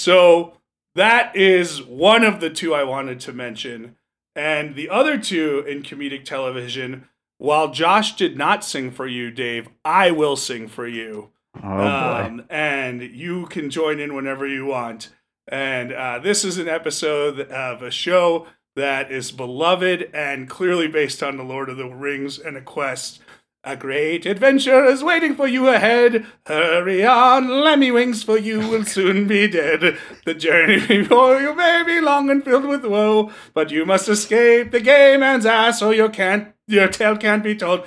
So that is one of the two I wanted to mention. And the other two in comedic television, while Josh did not sing for you, Dave, I will sing for you. Oh, boy. Um, and you can join in whenever you want. And uh, this is an episode of a show that is beloved and clearly based on The Lord of the Rings and a quest. A great adventure is waiting for you ahead. Hurry on, Lemmy-Winks, for you will soon be dead. The journey before you may be long and filled with woe, but you must escape the gay man's ass, or you can't, your tale can't be told.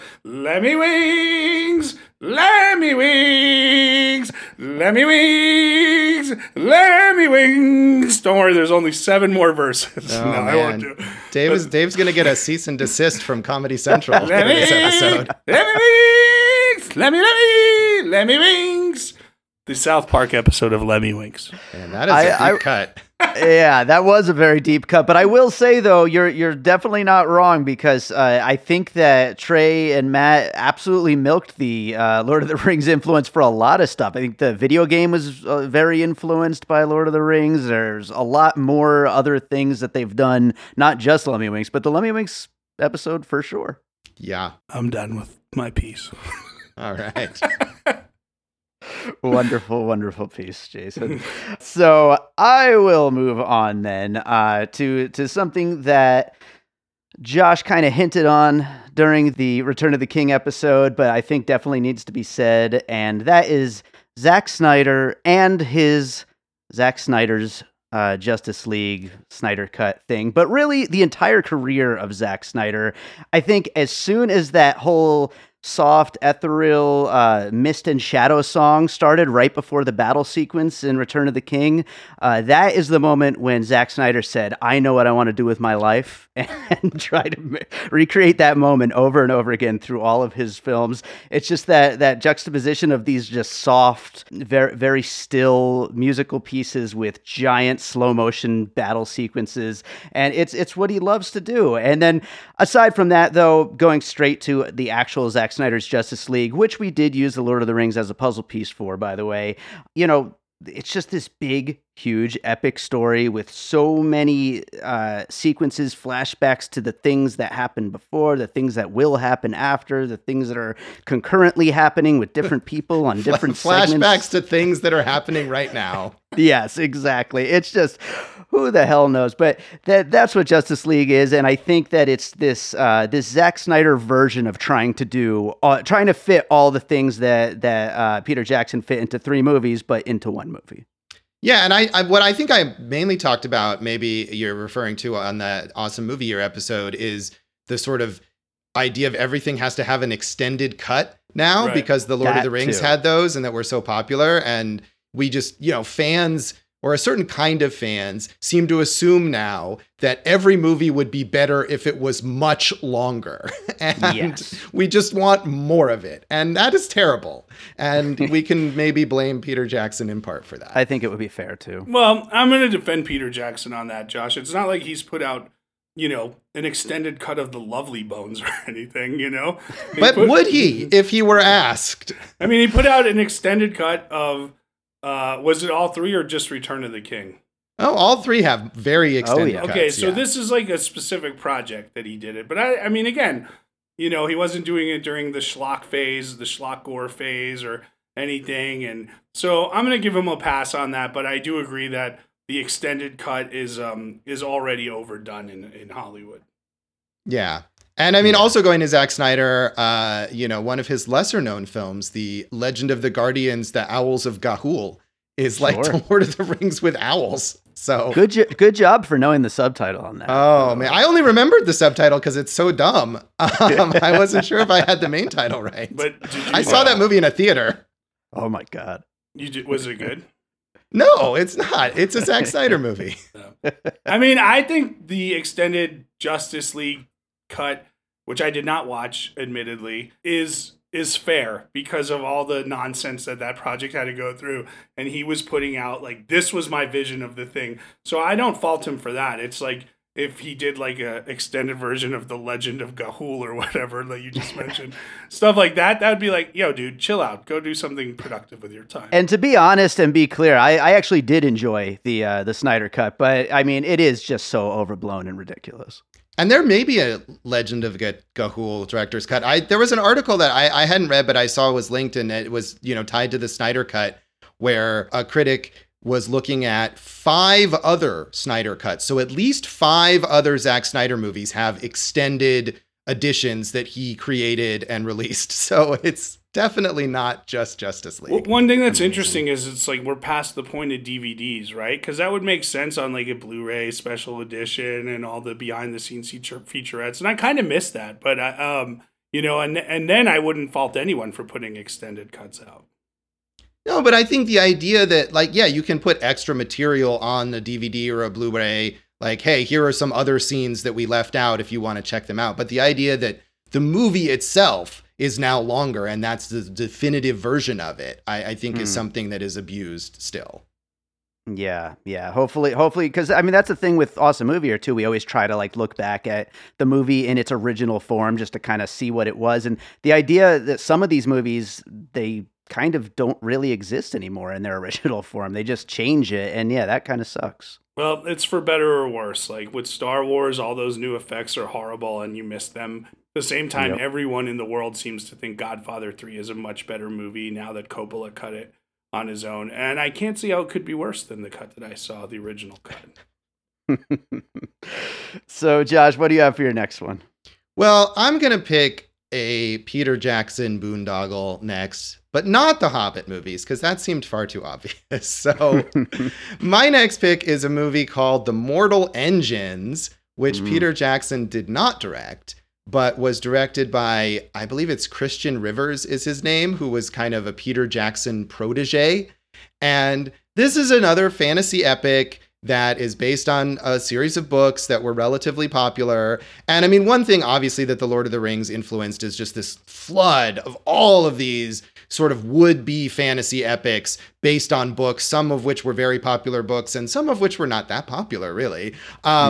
Lemmy-Winks, Lemmy-Winks, Lemmy-Winks, Lemmy-Winks. Don't worry, there's only seven more verses. Oh, no, man. I won't do. Dave is, Dave's going to get a cease and desist from Comedy Central for this episode. Lemmy-Winks, Lemmy, Lemmy, Lemmy-Winks. The South Park episode of Lemmy-Winks. And that is I, a deep I, cut. Yeah, that was a very deep cut. But I will say, though, you're you're definitely not wrong, because uh, I think that Trey and Matt absolutely milked the uh, Lord of the Rings influence for a lot of stuff. I think the video game was uh, very influenced by Lord of the Rings. There's a lot more other things that they've done, not just Lemmy-Winks, but the Lemmy-Winks episode for sure. Yeah. I'm done with my piece. All right. Wonderful, wonderful piece, Jason. So I will move on then uh, to to something that Josh kind of hinted on during the Return of the King episode, but I think definitely needs to be said, and that is Zack Snyder and his Zack Snyder's uh, Justice League Snyder Cut thing, but really the entire career of Zack Snyder. I think as soon as that whole soft, ethereal uh, mist and shadow song started right before the battle sequence in Return of the King, uh, that is the moment when Zack Snyder said, I know what I want to do with my life, and try to ma- recreate that moment over and over again through all of his films. It's just that that juxtaposition of these just soft, very, very still musical pieces with giant slow motion battle sequences, and it's it's what he loves to do. And then aside from that, though, going straight to the actual Zack Snyder's Justice League, which we did use the Lord of the Rings as a puzzle piece for, by the way, you know, it's just this big, huge, epic story with so many uh, sequences, flashbacks to the things that happened before, the things that will happen after, the things that are concurrently happening with different people on different flashbacks segments. to things that are happening right now. Yes, exactly. It's just, who the hell knows? But that that's what Justice League is, and I think that it's this uh, this Zack Snyder version of trying to do, uh, trying to fit all the things that that uh, Peter Jackson fit into three movies, but into one movie. Yeah, and I, I what I think I mainly talked about, maybe you're referring to on that Awesome Movie Year episode, is the sort of idea of everything has to have an extended cut now, Right. because the Lord That of the Rings too. had those and that were so popular. And we just, you know, fans, or a certain kind of fans, seem to assume now that every movie would be better if it was much longer. And Yes. we just want more of it. And that is terrible. And we can maybe blame Peter Jackson in part for that. I think it would be fair too. Well, I'm going to defend Peter Jackson on that, Josh. It's not like he's put out, you know, an extended cut of the Lovely Bones or anything, you know? He But put- would he, if he were asked? I mean, he put out an extended cut of, uh, was it all three or just Return of the King? Oh, all three have very extended yeah. cuts. Okay, so yeah. this is like a specific project that he did it. But I, I mean, again, you know, he wasn't doing it during the schlock phase, the schlock gore phase, or anything. And so I'm going to give him a pass on that. But I do agree that the extended cut is um is already overdone in, in Hollywood. Yeah. And I mean, Yeah. also going to Zack Snyder, uh, you know, one of his lesser known films, The Legend of the Guardians, The Owls of Ga'Hoole, is like Sure. The Lord of the Rings with owls. So, Good, jo- good job for knowing the subtitle on that. oh man, I only remembered the subtitle because it's so dumb. Um, I wasn't sure if I had the main title right. But did you, I saw that movie in a theater. Oh my God. You did, was it good? No, it's not. It's a Zack Snyder movie. I mean, I think the extended Justice League cut, which I did not watch, admittedly, is is fair because of all the nonsense that that project had to go through. And he was putting out, like, this was my vision of the thing. So I don't fault him for that. It's like if he did like a extended version of The Legend of Ga'Hoole or whatever that you just mentioned, stuff like that, that would be like, yo, dude, chill out. Go do something productive with your time. And to be honest and be clear, I, I actually did enjoy the uh, the Snyder cut, but I mean, it is just so overblown and ridiculous. And there may be a Legend of Ga- Ga'Hoole director's cut. I there was an article that I, I hadn't read, but I saw was linked, and it was, you know, tied to the Snyder cut, where a critic was looking at five other Snyder cuts. So at least five other Zack Snyder movies have extended editions that he created and released. So it's definitely not just Justice Well, League. one thing that's interesting is it's like we're past the point of D V Ds, right? Because that would make sense on like a Blu-ray special edition and all the behind-the-scenes feature featurettes, and I kind of miss that. But I, um, you know, and and then I wouldn't fault anyone for putting extended cuts out. No, but I think the idea that, like, yeah, you can put extra material on a D V D or a Blu-ray, like, hey, here are some other scenes that we left out if you want to check them out. But the idea that the movie itself is now longer and that's the definitive version of it, I, I think Hmm. is something that is abused still. Yeah, yeah. Hopefully, hopefully, because I mean that's the thing with Awesome Movie or too. We always try to like look back at the movie in its original form just to kind of see what it was. And the idea that some of these movies they kind of don't really exist anymore in their original form. They just change it, and yeah, that kind of sucks. Well, it's for better or worse. Like with Star Wars, all those new effects are horrible and you miss them. At the same time, Yep. everyone in the world seems to think Godfather three is a much better movie now that Coppola cut it on his own. And I can't see how it could be worse than the cut that I saw, the original cut. So, Josh, what do you have for your next one? Well, I'm going to pick a Peter Jackson boondoggle next, but not the Hobbit movies, because that seemed far too obvious. So my next pick is a movie called The Mortal Engines, which Mm. Peter Jackson did not direct, but was directed by, I believe it's Christian Rivers is his name, who was kind of a Peter Jackson protege. And this is another fantasy epic that is based on a series of books that were relatively popular. And I mean, one thing obviously that The Lord of the Rings influenced is just this flood of all of these sort of would-be fantasy epics based on books, some of which were very popular books and some of which were not that popular, really. Um, Mm.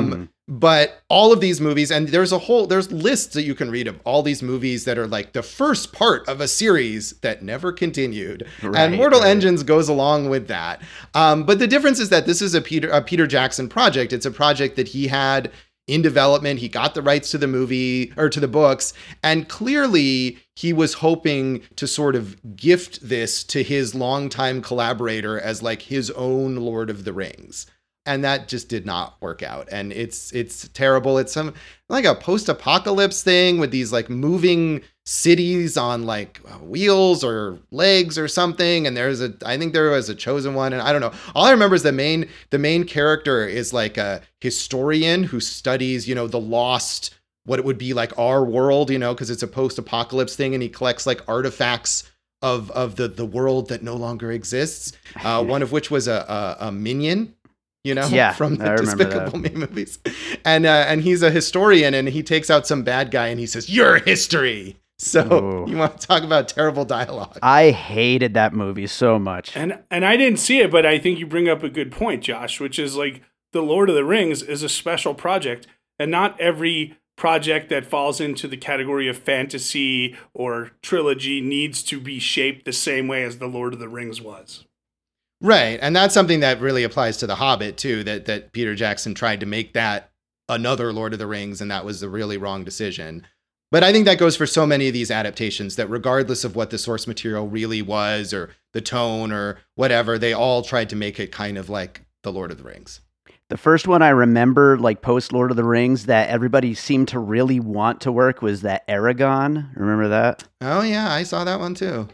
But all of these movies, and there's a whole, there's lists that you can read of all these movies that are like the first part of a series that never continued. Right, and Mortal right. Engines goes along with that. Um, but the difference is that this is a Peter, a Peter Jackson project. It's a project that he had in development. He got the rights to the movie or to the books. And clearly he was hoping to sort of gift this to his longtime collaborator as like his own Lord of the Rings. And that just did not work out. And it's it's terrible. It's some like a post-apocalypse thing with these like moving cities on like wheels or legs or something. And there's a I think there was a chosen one. And I don't know. All I remember is the main the main character is like a historian who studies, you know, the lost, what it would be like our world, you know, because it's a post-apocalypse thing, and he collects like artifacts of of the the world that no longer exists. Uh, one of which was a a, a minion. You know, yeah, from the Despicable Me movies. And uh, and he's a historian, and he takes out some bad guy and he says, "You're history." So Ooh. You want to talk about terrible dialogue. I hated that movie so much. And and I didn't see it, but I think you bring up a good point, Josh, which is like The Lord of the Rings is a special project, and not every project that falls into the category of fantasy or trilogy needs to be shaped the same way as The Lord of the Rings was. Right. And that's something that really applies to The Hobbit, too, that that Peter Jackson tried to make that another Lord of the Rings, and that was the really wrong decision. But I think that goes for so many of these adaptations, that regardless of what the source material really was or the tone or whatever, they all tried to make it kind of like The Lord of the Rings. The first one I remember, like post Lord of the Rings, that everybody seemed to really want to work was that Eragon. Remember that? Oh, yeah. I saw that one, too.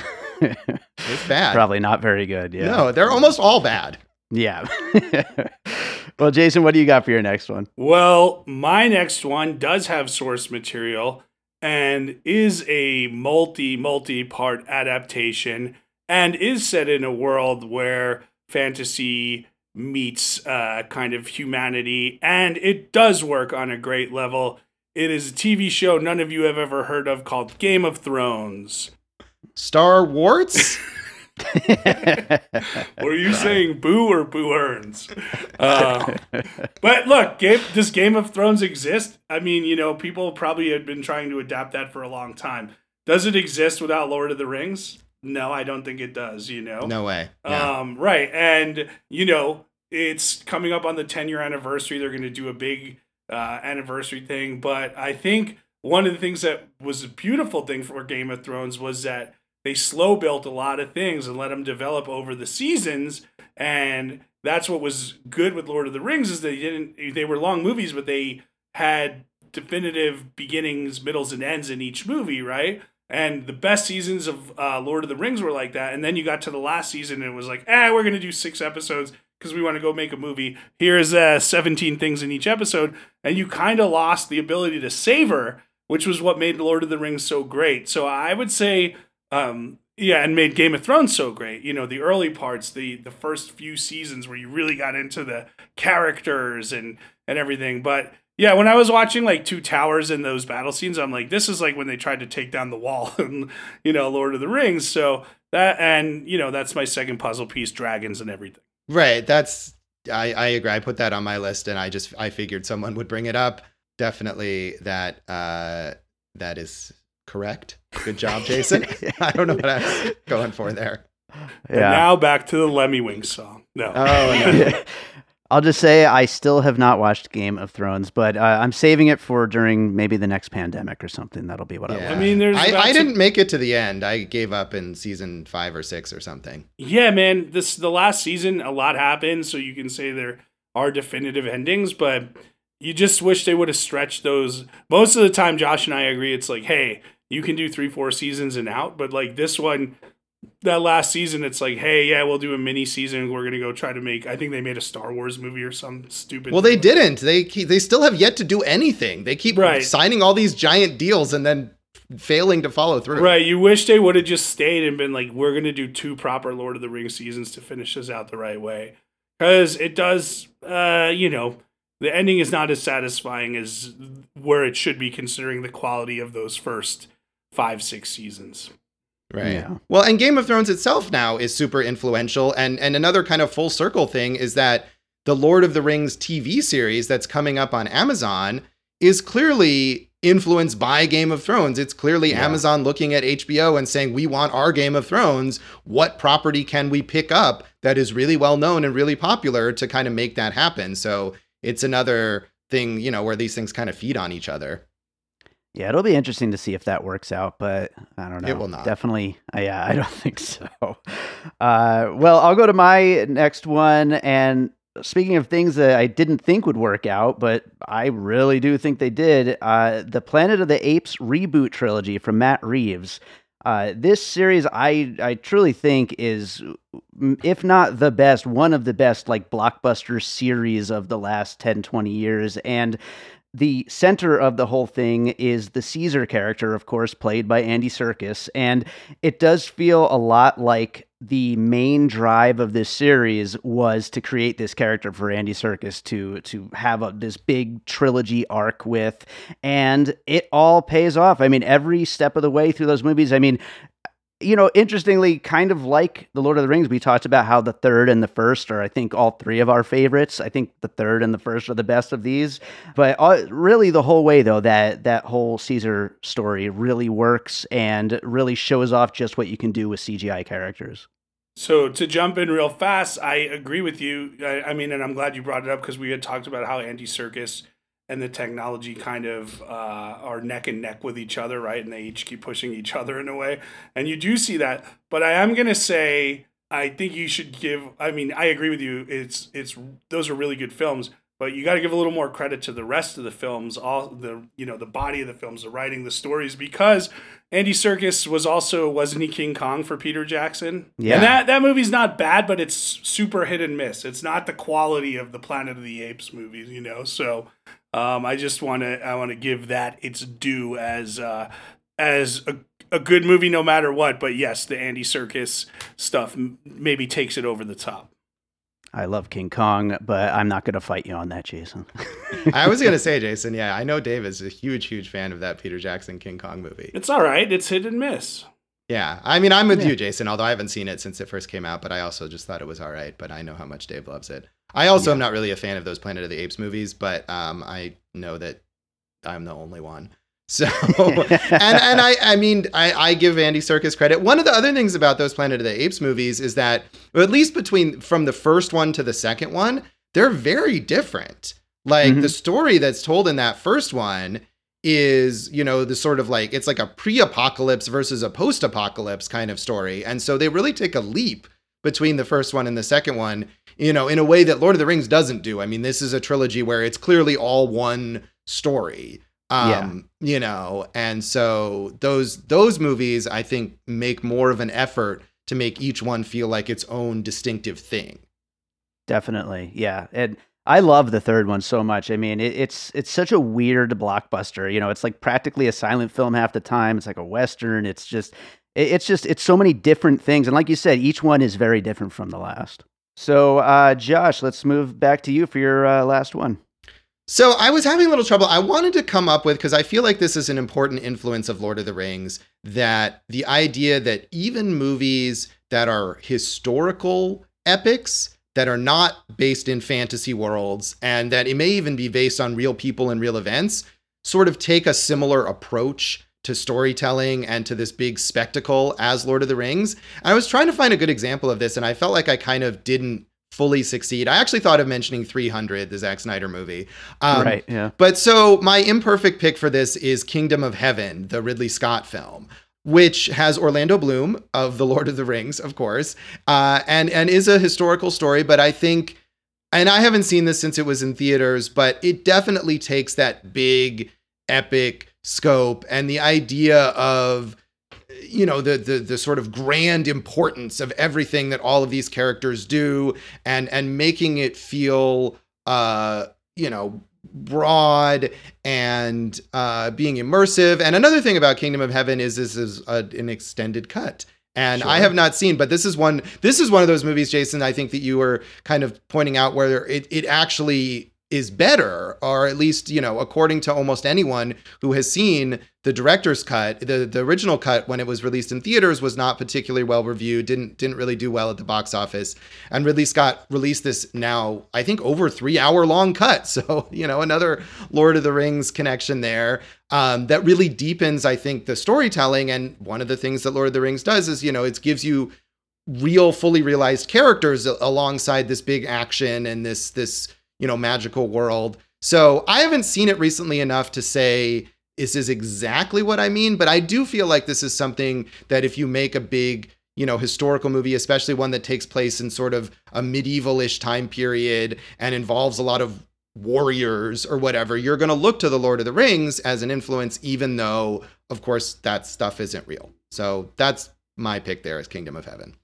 It's bad. Probably not very good. Yeah. No, they're almost all bad. Yeah. Well, Jason, what do you got for your next one? Well, my next one does have source material and is a multi, multi-part adaptation and is set in a world where fantasy meets uh, kind of humanity, and it does work on a great level. It is a T V show none of you have ever heard of called Game of Thrones. Star Warts? Were you saying boo or boo earns? Uh, but look, game, does Game of Thrones exist? I mean, you know, people probably had been trying to adapt that for a long time. Does it exist without Lord of the Rings? No, I don't think it does, you know? No way. Yeah. Um, right. And, you know, it's coming up on the ten-year anniversary. They're going to do a big uh, anniversary thing. But I think one of the things that was a beautiful thing for Game of Thrones was that they slow built a lot of things and let them develop over the seasons. And that's what was good with Lord of the Rings, is they didn't, they were long movies, but they had definitive beginnings, middles, and ends in each movie, right? And the best seasons of uh, Lord of the Rings were like that. And then you got to the last season and it was like, eh, we're going to do six episodes because we want to go make a movie. Here's uh, seventeen things in each episode. And you kind of lost the ability to savor, which was what made Lord of the Rings so great. So I would say, um, yeah, and made Game of Thrones so great. You know, the early parts, the the first few seasons where you really got into the characters and, and everything. But yeah, when I was watching like Two Towers and those battle scenes, I'm like, this is like when they tried to take down the wall in, you know, Lord of the Rings. So that, and, you know, that's my second puzzle piece, dragons and everything. Right. That's, I, I agree. I put that on my list and I just, I figured someone would bring it up. Definitely that, uh, that is correct. Good job, Jason. I don't know what I was going for there. Yeah. And now back to the Lemmy Wings song. No. Oh, no. I'll just say I still have not watched Game of Thrones, but uh, I'm saving it for during maybe the next pandemic or something. That'll be what yeah. I watch. I mean, there's. I, I didn't make it to the end. I gave up in season five or six or something. Yeah, man. This the last season. A lot happened, so you can say there are definitive endings, but you just wish they would have stretched those. Most of the time, Josh and I agree. It's like, hey, you can do three, four seasons and out, but like this one. That last season, it's like, hey, yeah, we'll do a mini season. We're gonna go try to make. I think they made a Star Wars movie or some stupid. Well, they didn't. They keep, they still have yet to do anything. They keep right. signing all these giant deals and then failing to follow through. Right. You wish they would have just stayed and been like, we're gonna do two proper Lord of the Rings seasons to finish this out the right way, because it does. Uh, you know, the ending is not as satisfying as where it should be, considering the quality of those first five, six seasons. Right. Yeah. Well, and Game of Thrones itself now is super influential. And and another kind of full circle thing is that the Lord of the Rings T V series that's coming up on Amazon is clearly influenced by Game of Thrones. It's clearly yeah. Amazon looking at H B O and saying, we want our Game of Thrones. What property can we pick up that is really well known and really popular to kind of make that happen? So it's another thing, you know, where these things kind of feed on each other. Yeah, it'll be interesting to see if that works out, but I don't know. It will not. Definitely, uh, yeah, I don't think so. Uh, well, I'll go to my next one, and speaking of things that I didn't think would work out, but I really do think they did, uh, the Planet of the Apes reboot trilogy from Matt Reeves. Uh, this series, I I truly think is, if not the best, one of the best like blockbuster series of the last ten, twenty years, and the center of the whole thing is the Caesar character, of course, played by Andy Serkis. And it does feel a lot like the main drive of this series was to create this character for Andy Serkis to, to have a, this big trilogy arc with. And it all pays off. I mean, every step of the way through those movies, I mean, you know, interestingly, kind of like The Lord of the Rings, we talked about how the third and the first are, I think, all three of our favorites. I think the third and the first are the best of these. But uh, really the whole way, though, that that whole Caesar story really works and really shows off just what you can do with C G I characters. So to jump in real fast, I agree with you. I, I mean, and I'm glad you brought it up because we had talked about how Andy Serkis and the technology kind of uh, are neck and neck with each other, right? And they each keep pushing each other in a way. And you do see that. But I am going to say, I think you should give, I mean, I agree with you. It's, it's, those are really good films, but you got to give a little more credit to the rest of the films, all the, you know, the body of the films, the writing, the stories, because Andy Serkis was also, wasn't he King Kong for Peter Jackson? Yeah. And that, that movie's not bad, but it's super hit and miss. It's not the quality of the Planet of the Apes movies, you know? So, Um, I just want to I want to give that its due as uh, as a, a good movie no matter what. But yes, the Andy Serkis stuff m- maybe takes it over the top. I love King Kong, but I'm not going to fight you on that, Jason. I was going to say, Jason, yeah, I know Dave is a huge, huge fan of that Peter Jackson King Kong movie. It's all right. It's hit and miss. Yeah, I mean, I'm with Yeah. you, Jason, although I haven't seen it since it first came out, but I also just thought it was all right, but I know how much Dave loves it. I also Yeah. am not really a fan of those Planet of the Apes movies, but um, I know that I'm the only one. So, and and I I mean, I, I give Andy Serkis credit. One of the other things about those Planet of the Apes movies is that, or at least between from the first one to the second one, they're very different. Like Mhm. the story that's told in that first one is, you know, the sort of like, it's like a pre-apocalypse versus a post-apocalypse kind of story. And so they really take a leap between the first one and the second one, you know, in a way that Lord of the Rings doesn't do. I mean, this is a trilogy where it's clearly all one story. Um, you know, and so those those movies, I think, make more of an effort to make each one feel like its own distinctive thing. Definitely, yeah. And I love the third one so much. I mean, it, it's it's such a weird blockbuster. You know, it's like practically a silent film half the time. It's like a Western. It's just, it, it's just, it's so many different things. And like you said, each one is very different from the last. So, uh, Josh, let's move back to you for your uh, last one. So I was having a little trouble. I wanted to come up with, because I feel like this is an important influence of Lord of the Rings, that the idea that even movies that are historical epics, that are not based in fantasy worlds, and that it may even be based on real people and real events, sort of take a similar approach to storytelling and to this big spectacle as Lord of the Rings. I was trying to find a good example of this, and I felt like I kind of didn't fully succeed. I actually thought of mentioning three hundred, the Zack Snyder movie. Um, Right, yeah. But so my imperfect pick for this is Kingdom of Heaven, the Ridley Scott film, which has Orlando Bloom of The Lord of the Rings, of course, uh, and, and is a historical story. But I think, and I haven't seen this since it was in theaters, but it definitely takes that big, epic scope and the idea of, you know, the, the the sort of grand importance of everything that all of these characters do, and and making it feel uh you know, broad and uh being immersive. And another thing about Kingdom of Heaven is this is a, an extended cut, and Sure. I have not seen, but this is one this is one of those movies, Jason, I think that you were kind of pointing out, where it it actually is better, or at least, you know, according to almost anyone who has seen the director's cut, the, the original cut when it was released in theaters was not particularly well reviewed, didn't didn't really do well at the box office. And Ridley Scott released this now, I think, over three hour long cut. So, you know, another Lord of the Rings connection there um, that really deepens, I think, the storytelling. And one of the things that Lord of the Rings does is, you know, it gives you real, fully realized characters alongside this big action and this, this, you know, magical world. So I haven't seen it recently enough to say this is exactly what I mean, but I do feel like this is something that if you make a big, you know, historical movie, especially one that takes place in sort of a medieval-ish time period and involves a lot of warriors or whatever, you're going to look to the Lord of the Rings as an influence, even though, of course, that stuff isn't real. So that's my pick there, is Kingdom of Heaven.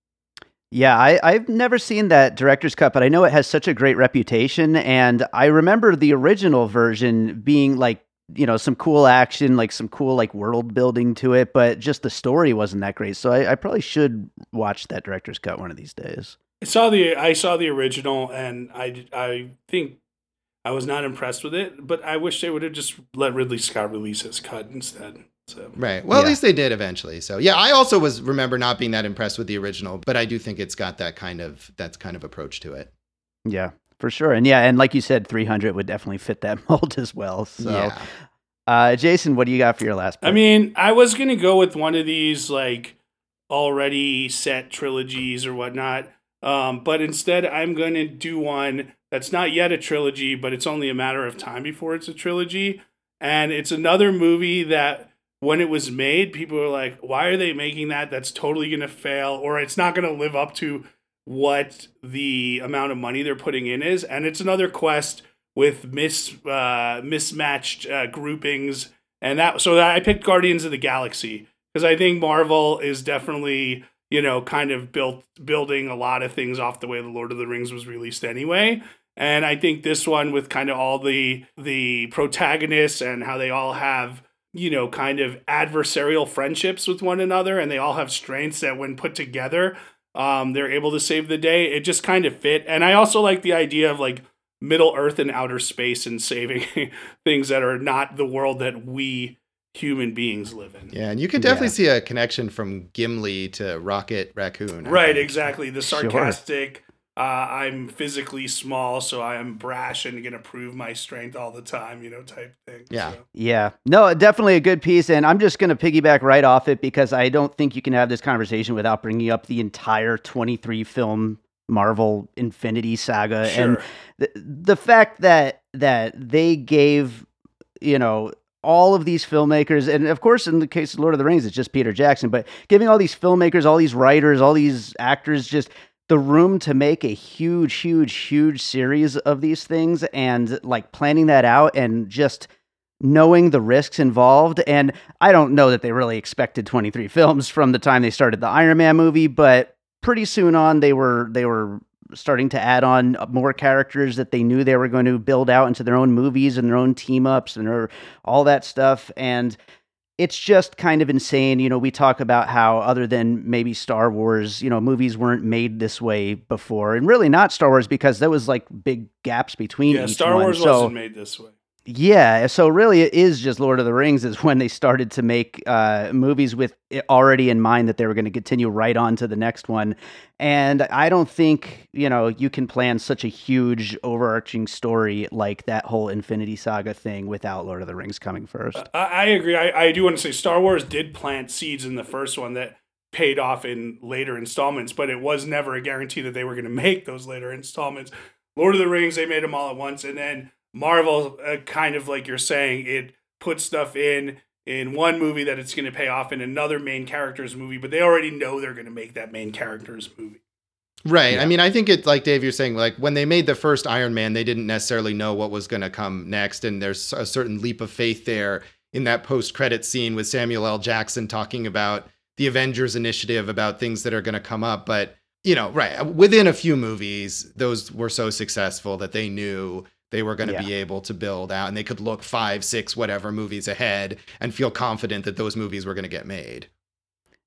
Yeah, I, I've never seen that director's cut, but I know it has such a great reputation. And I remember the original version being like, you know, some cool action, like some cool like world building to it, but just the story wasn't that great. So I, I probably should watch that director's cut one of these days. I saw the I saw the original, and I, I think I was not impressed with it, but I wish they would have just let Ridley Scott release his cut instead. So. Right. Well, yeah. At least they did eventually. So yeah, I also was remember not being that impressed with the original, but I do think it's got that kind of that kind of approach to it. Yeah, for sure. And yeah, and like you said, three hundred would definitely fit that mold as well. So, yeah. uh, Jason, what do you got for your last pick? I mean, I was gonna go with one of these like already set trilogies or whatnot, um, but instead I'm gonna do one that's not yet a trilogy, but it's only a matter of time before it's a trilogy, and it's another movie that, when it was made, people were like, why are they making that? That's totally going to fail, or it's not going to live up to what the amount of money they're putting in is. And it's another quest with mis, uh, mismatched uh, groupings. And that, so I picked Guardians of the Galaxy because I think Marvel is definitely, you know, kind of built building a lot of things off the way the Lord of the Rings was released anyway. And I think this one, with kind of all the the protagonists and how they all have, you know, kind of adversarial friendships with one another, and they all have strengths that when put together, um, they're able to save the day. It just kind of fit. And I also like the idea of like Middle Earth and outer space and saving things that are not the world that we human beings live in. Yeah, and you can definitely Yeah. see a connection from Gimli to Rocket Raccoon. I Right, think. exactly. The sarcastic, uh, I'm physically small, so I am brash and going to prove my strength all the time, you know, type thing. Yeah. So. Yeah, no, definitely a good piece. And I'm just going to piggyback right off it because I don't think you can have this conversation without bringing up the entire twenty-three film Marvel Infinity Saga. Sure. And the, the fact that, that they gave, you know, all of these filmmakers, and of course, in the case of Lord of the Rings, it's just Peter Jackson, but giving all these filmmakers, all these writers, all these actors, just the room to make a huge, huge, huge series of these things, and like planning that out and just knowing the risks involved. And I don't know that they really expected twenty-three films from the time they started the Iron Man movie, but pretty soon on they were, they were starting to add on more characters that they knew they were going to build out into their own movies and their own team ups and their, all that stuff. And it's just kind of insane. You know, we talk about how other than maybe Star Wars, you know, movies weren't made this way before, and really not Star Wars because there was like big gaps between Yeah, each Star one. Wars So, wasn't made this way. yeah, so really it is just Lord of the Rings is when they started to make uh, movies with it already in mind that they were going to continue right on to the next one. And I don't think, you know, you can plan such a huge overarching story like that whole Infinity Saga thing without Lord of the Rings coming first. I, I agree. I, I do want to say Star Wars did plant seeds in the first one that paid off in later installments, but it was never a guarantee that they were going to make those later installments. Lord of the Rings, they made them all at once, and then Marvel, uh, kind of like you're saying, it puts stuff in in one movie that it's going to pay off in another main character's movie, but they already know they're going to make that main character's movie. Right. Yeah. I mean, I think it's like Dave, you're saying, like when they made the first Iron Man, they didn't necessarily know what was going to come next. And there's a certain leap of faith there in that post-credit scene with Samuel L. Jackson talking about the Avengers Initiative, about things that are going to come up. But, you know, right, within a few movies, those were so successful that they knew they were going to Yeah. be able to build out, and they could look five, six, whatever movies ahead and feel confident that those movies were going to get made.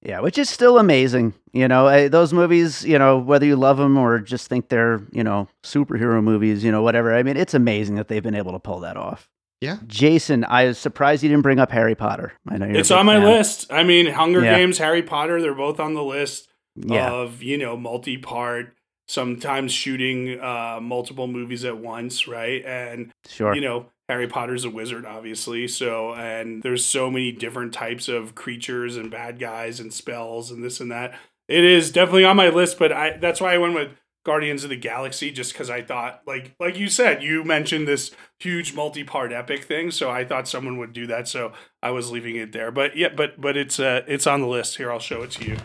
Yeah, which is still amazing. You know, uh, those movies, you know, whether you love them or just think they're, you know, superhero movies, you know, whatever. I mean, it's amazing that they've been able to pull that off. Yeah. Jason, I was surprised you didn't bring up Harry Potter. I know you're It's a big on my fan. list. I mean, Hunger Yeah. Games, Harry Potter, they're both on the list Yeah. of, you know, multi-part, sometimes shooting uh, multiple movies at once, right? And, Sure. you know, Harry Potter's a wizard, obviously. So, and there's so many different types of creatures and bad guys and spells and this and that. It is definitely on my list, but I that's why I went with Guardians of the Galaxy, just because I thought, like like you said, you mentioned this huge multi-part epic thing, so I thought someone would do that, so I was leaving it there. But yeah, but but it's uh it's on the list. Here, I'll show it to you.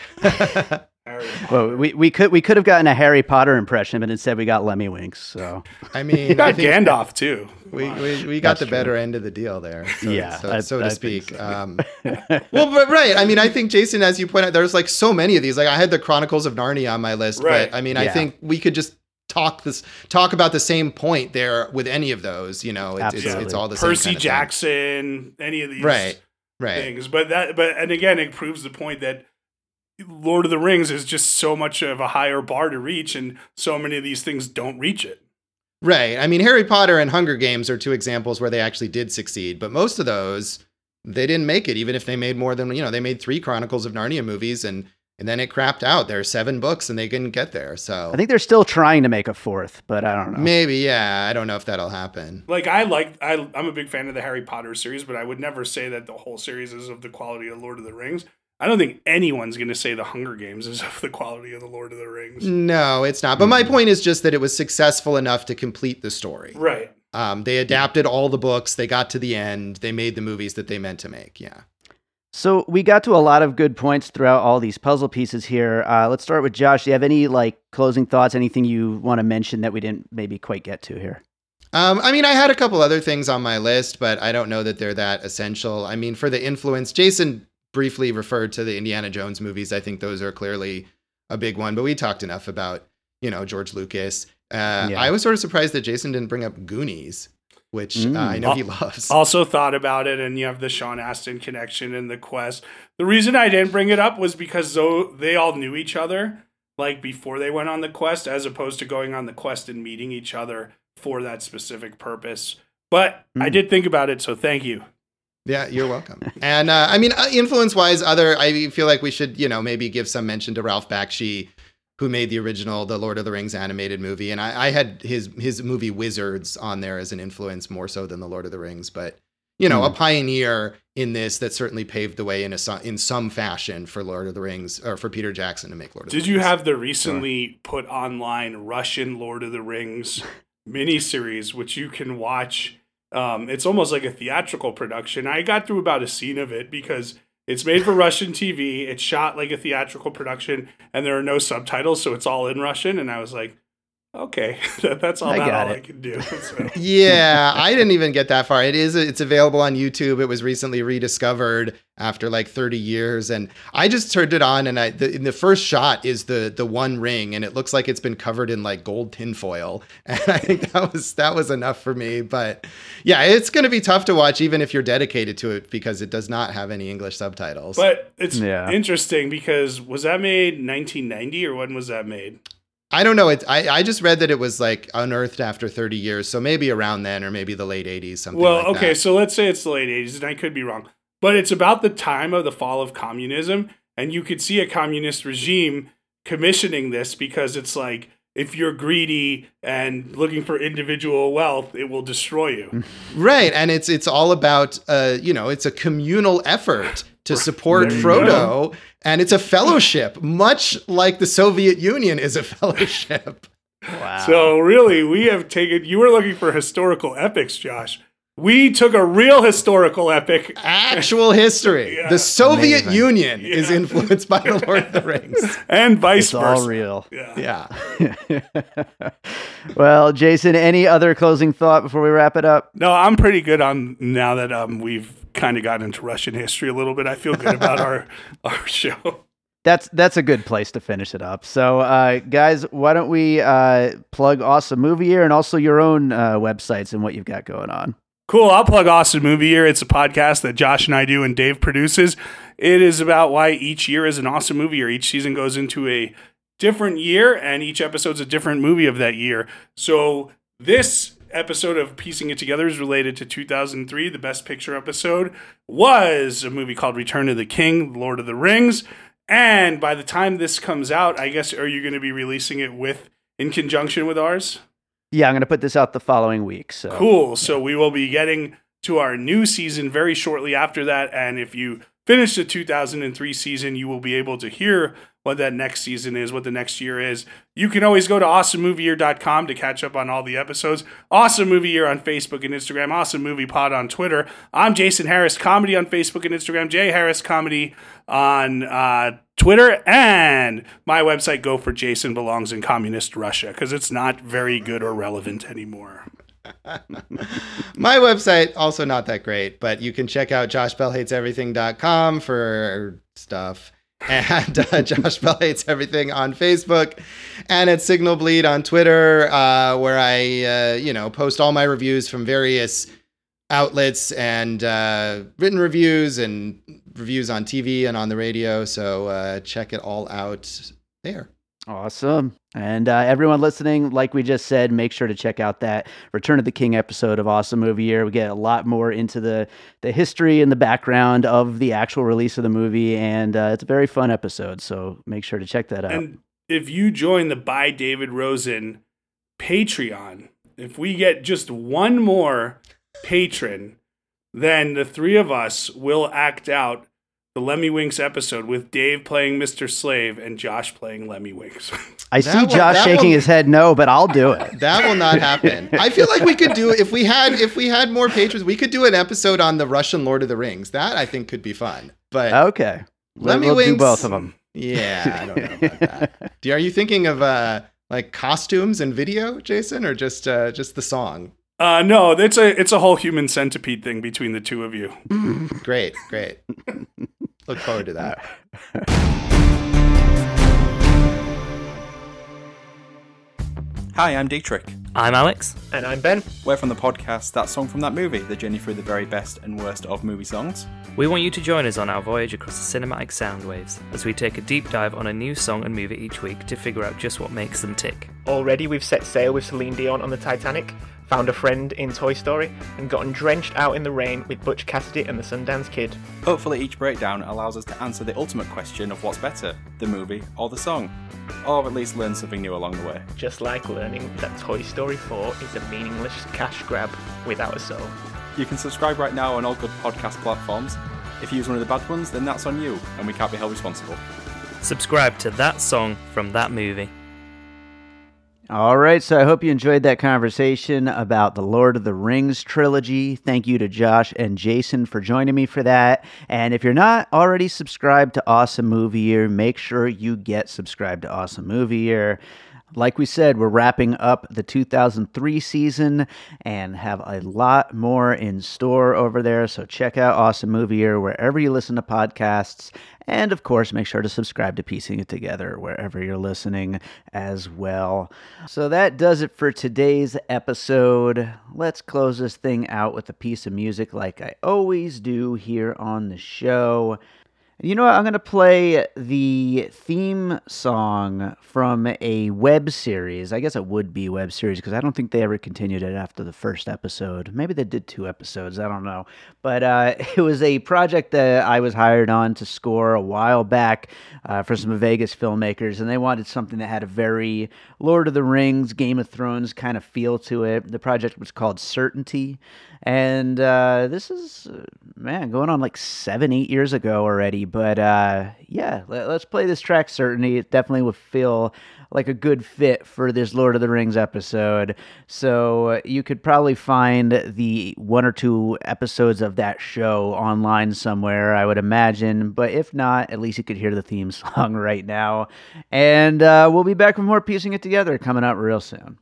Harry Potter. Well, we, we could we could have gotten a Harry Potter impression, but instead we got Lemmy Winks. So I mean, You got I think Gandalf too. we, we, we got That's the true. better end of the deal there. So, Yeah, so, I- so I to think speak. so. Um, well, but right. I mean, I think, Jason, as you point out, there's like so many of these. Like I had the Chronicles of Narnia on my list, Right. but I mean, I Yeah. think we could just talk this talk about the same point there with any of those. You know, it's, it's, Absolutely. it's all the Percy same kind of thing. Jackson, any of these Right. Right. things. But that but and again, it proves the point that Lord of the Rings is just so much of a higher bar to reach, and so many of these things don't reach it. Right. I mean, Harry Potter and Hunger Games are two examples where they actually did succeed, but most of those, they didn't make it, even if they made more than, you know, they made three Chronicles of Narnia movies and and then it crapped out. There are seven books and they didn't get there. So I think they're still trying to make a fourth, but I don't know. maybe, yeah. I don't know if that'll happen. Like I like I I'm a big fan of the Harry Potter series, but I would never say that the whole series is of the quality of Lord of the Rings. I don't think anyone's going to say the Hunger Games is of the quality of the Lord of the Rings. No, it's not. But my point is just that it was successful enough to complete the story. Right. Um, they adapted all the books. They got to the end. They made the movies that they meant to make. Yeah. So we got to a lot of good points throughout all these puzzle pieces here. Uh, let's start with Josh. Do you have any like closing thoughts? Anything you want to mention that we didn't maybe quite get to here? Um, I mean, I had a couple other things on my list, but I don't know that they're that essential. I mean, for the influence, Jason briefly referred to the Indiana Jones movies. I think those are clearly a big one, but we talked enough about, you know, George Lucas. Uh, Yeah. I was sort of surprised that Jason didn't bring up Goonies, which Mm. uh, I know he loves. Also thought about it, and you have the Sean Astin connection and the quest. The reason I didn't bring it up was because though they all knew each other, like before they went on the quest, as opposed to going on the quest and meeting each other for that specific purpose. But I Mm. did think about it, so thank you. Yeah, you're welcome. And uh, I mean, uh, influence-wise, other, I feel like we should, you know, maybe give some mention to Ralph Bakshi, who made the original, the Lord of the Rings animated movie. And I, I had his his movie Wizards on there as an influence more so than the Lord of the Rings. But, you know, Hmm. a pioneer in this that certainly paved the way in a so- in some fashion for Lord of the Rings, or for Peter Jackson to make Lord of the Did Rings. you have the recently put online Russian Lord of the Rings miniseries, which you can watch? Um, it's almost like a theatrical production. I got through about a scene of it because it's made for Russian T V. It's shot like a theatrical production, and there are no subtitles, so it's all in Russian. And I was like, okay, that, that's all, I about got all it. I can do. So. Yeah, I didn't even get that far. It is, it's available on YouTube. It was recently rediscovered after like thirty years. And I just turned it on, and I, the, in the first shot is the, the one ring, and it looks like it's been covered in like gold tinfoil. And I think that was, that was enough for me. But yeah, it's going to be tough to watch even if you're dedicated to it, because it does not have any English subtitles. But it's Yeah. interesting because was that made nineteen ninety or when was that made? I don't know. It, I, I just read that it was like unearthed after thirty years. So maybe around then, or maybe the late eighties, something Well, like okay, that. so let's say it's the late eighties, and I could be wrong. But it's about the time of the fall of communism, and you could see a communist regime commissioning this because it's like, if you're greedy and looking for individual wealth, it will destroy you. Right, and it's it's all about uh, you know, it's a communal effort to support There you Frodo, go. and it's a fellowship, much like the Soviet Union is a fellowship. Wow. So really, we have taken, you were looking for historical epics, Josh. We took a real historical epic. Actual history. Yeah. The Soviet Amazing. Union is Yeah. influenced by the Lord of the Rings. And vice it's versa. all real. Yeah. Yeah. Well, Jason, any other closing thought before we wrap it up? No, I'm pretty good on now that um we've kind of gotten into Russian history a little bit. I feel good about our our show. That's that's a good place to finish it up. So, uh, guys, why don't we uh, plug Awesome Movie Year and also your own uh, websites and what you've got going on? Cool. I'll plug Awesome Movie Year. It's a podcast that Josh and I do and Dave produces. It is about why each year is an awesome movie year. Each season goes into a different year, and each episode's a different movie of that year. So this episode of Piecing It Together is related to two thousand three. The Best Picture episode was a movie called Return of the King, Lord of the Rings. And by the time this comes out, I guess, are you going to be releasing it with in conjunction with ours? Yeah, I'm going to put this out the following week. So cool. So we will be getting to our new season very shortly after that. And if you finish the two thousand three season, you will be able to hear what that next season is, what the next year is. You can always go to awesome movie year dot com to catch up on all the episodes. Awesome Movie Year on Facebook and Instagram. Awesome Movie Pod on Twitter. I'm Jason Harris Comedy on Facebook and Instagram. Jay Harris Comedy on uh, Twitter. And my website, Go For Jason, belongs in communist Russia because it's not very good or relevant anymore. My website, also not that great, but you can check out josh bell hates everything dot com for stuff. And uh, Josh Bell Hates Everything on Facebook, and at Signal Bleed on Twitter, uh, where I, uh, you know, post all my reviews from various outlets and uh, written reviews and reviews on T V and on the radio. So uh, check it all out there. Awesome. And uh, everyone listening, like we just said, make sure to check out that Return of the King episode of Awesome Movie Year. We get a lot more into the, the history and the background of the actual release of the movie, and uh, it's a very fun episode, so make sure to check that out. And if you join the By David Rosen Patreon, if we get just one more patron, then the three of us will act out the Lemmy Winks episode with Dave playing Mister Slave and Josh playing Lemmy Winks. I That see will- Josh that shaking will- his head no, but I'll do it. That will not happen. I feel like we could do if we had if we had more patrons, we could do an episode on the Russian Lord of the Rings. That I think could be fun. But Okay. Lemmy we'll do Winks- both of them. yeah, I don't know about that. Do, are you thinking of uh, like costumes and video, Jason, or just uh, just the song? Uh, no, it's a it's a whole human centipede thing between the two of you. Great, great. Look forward to that. Hi, I'm Dietrich. I'm Alex. And I'm Ben. We're from the podcast That Song From That Movie, the journey through the very best and worst of movie songs. We want you to join us on our voyage across the cinematic sound waves as we take a deep dive on a new song and movie each week to figure out just what makes them tick. Already we've set sail with Celine Dion on the Titanic, found a friend in Toy Story, and gotten drenched out in the rain with Butch Cassidy and the Sundance Kid. Hopefully each breakdown allows us to answer the ultimate question of what's better, the movie or the song. Or at least learn something new along the way. Just like learning that Toy Story four is a meaningless cash grab without a soul. You can subscribe right now on all good podcast platforms. If you use one of the bad ones, then that's on you, and we can't be held responsible. Subscribe to That Song From That Movie. All right, so I hope you enjoyed that conversation about the Lord of the Rings trilogy. Thank you to Josh and Jason for joining me for that. And if you're not already subscribed to Awesome Movie Year, make sure you get subscribed to Awesome Movie Year. Like we said, we're wrapping up the two thousand three season and have a lot more in store over there. So check out Awesome Movie Year wherever you listen to podcasts. And of course, make sure to subscribe to Piecing It Together wherever you're listening as well. So that does it for today's episode. Let's close this thing out with a piece of music like I always do here on the show. You know what? I'm going to play the theme song from a web series. I guess it would be a web series because I don't think they ever continued it after the first episode. Maybe they did two episodes. I don't know. But uh, it was a project that I was hired on to score a while back uh, for some Vegas filmmakers, and they wanted something that had a very Lord of the Rings, Game of Thrones kind of feel to it. The project was called Certainty. And uh, this is, uh, man, going on like seven, eight years ago already. But uh, yeah, let, let's play this track, Certainty. It definitely would feel like a good fit for this Lord of the Rings episode. So uh, you could probably find the one or two episodes of that show online somewhere, I would imagine. But if not, at least you could hear the theme song right now. And uh, we'll be back with more Piecing It Together coming up real soon.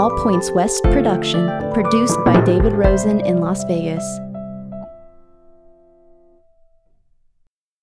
All Points West production, produced by David Rosen in Las Vegas.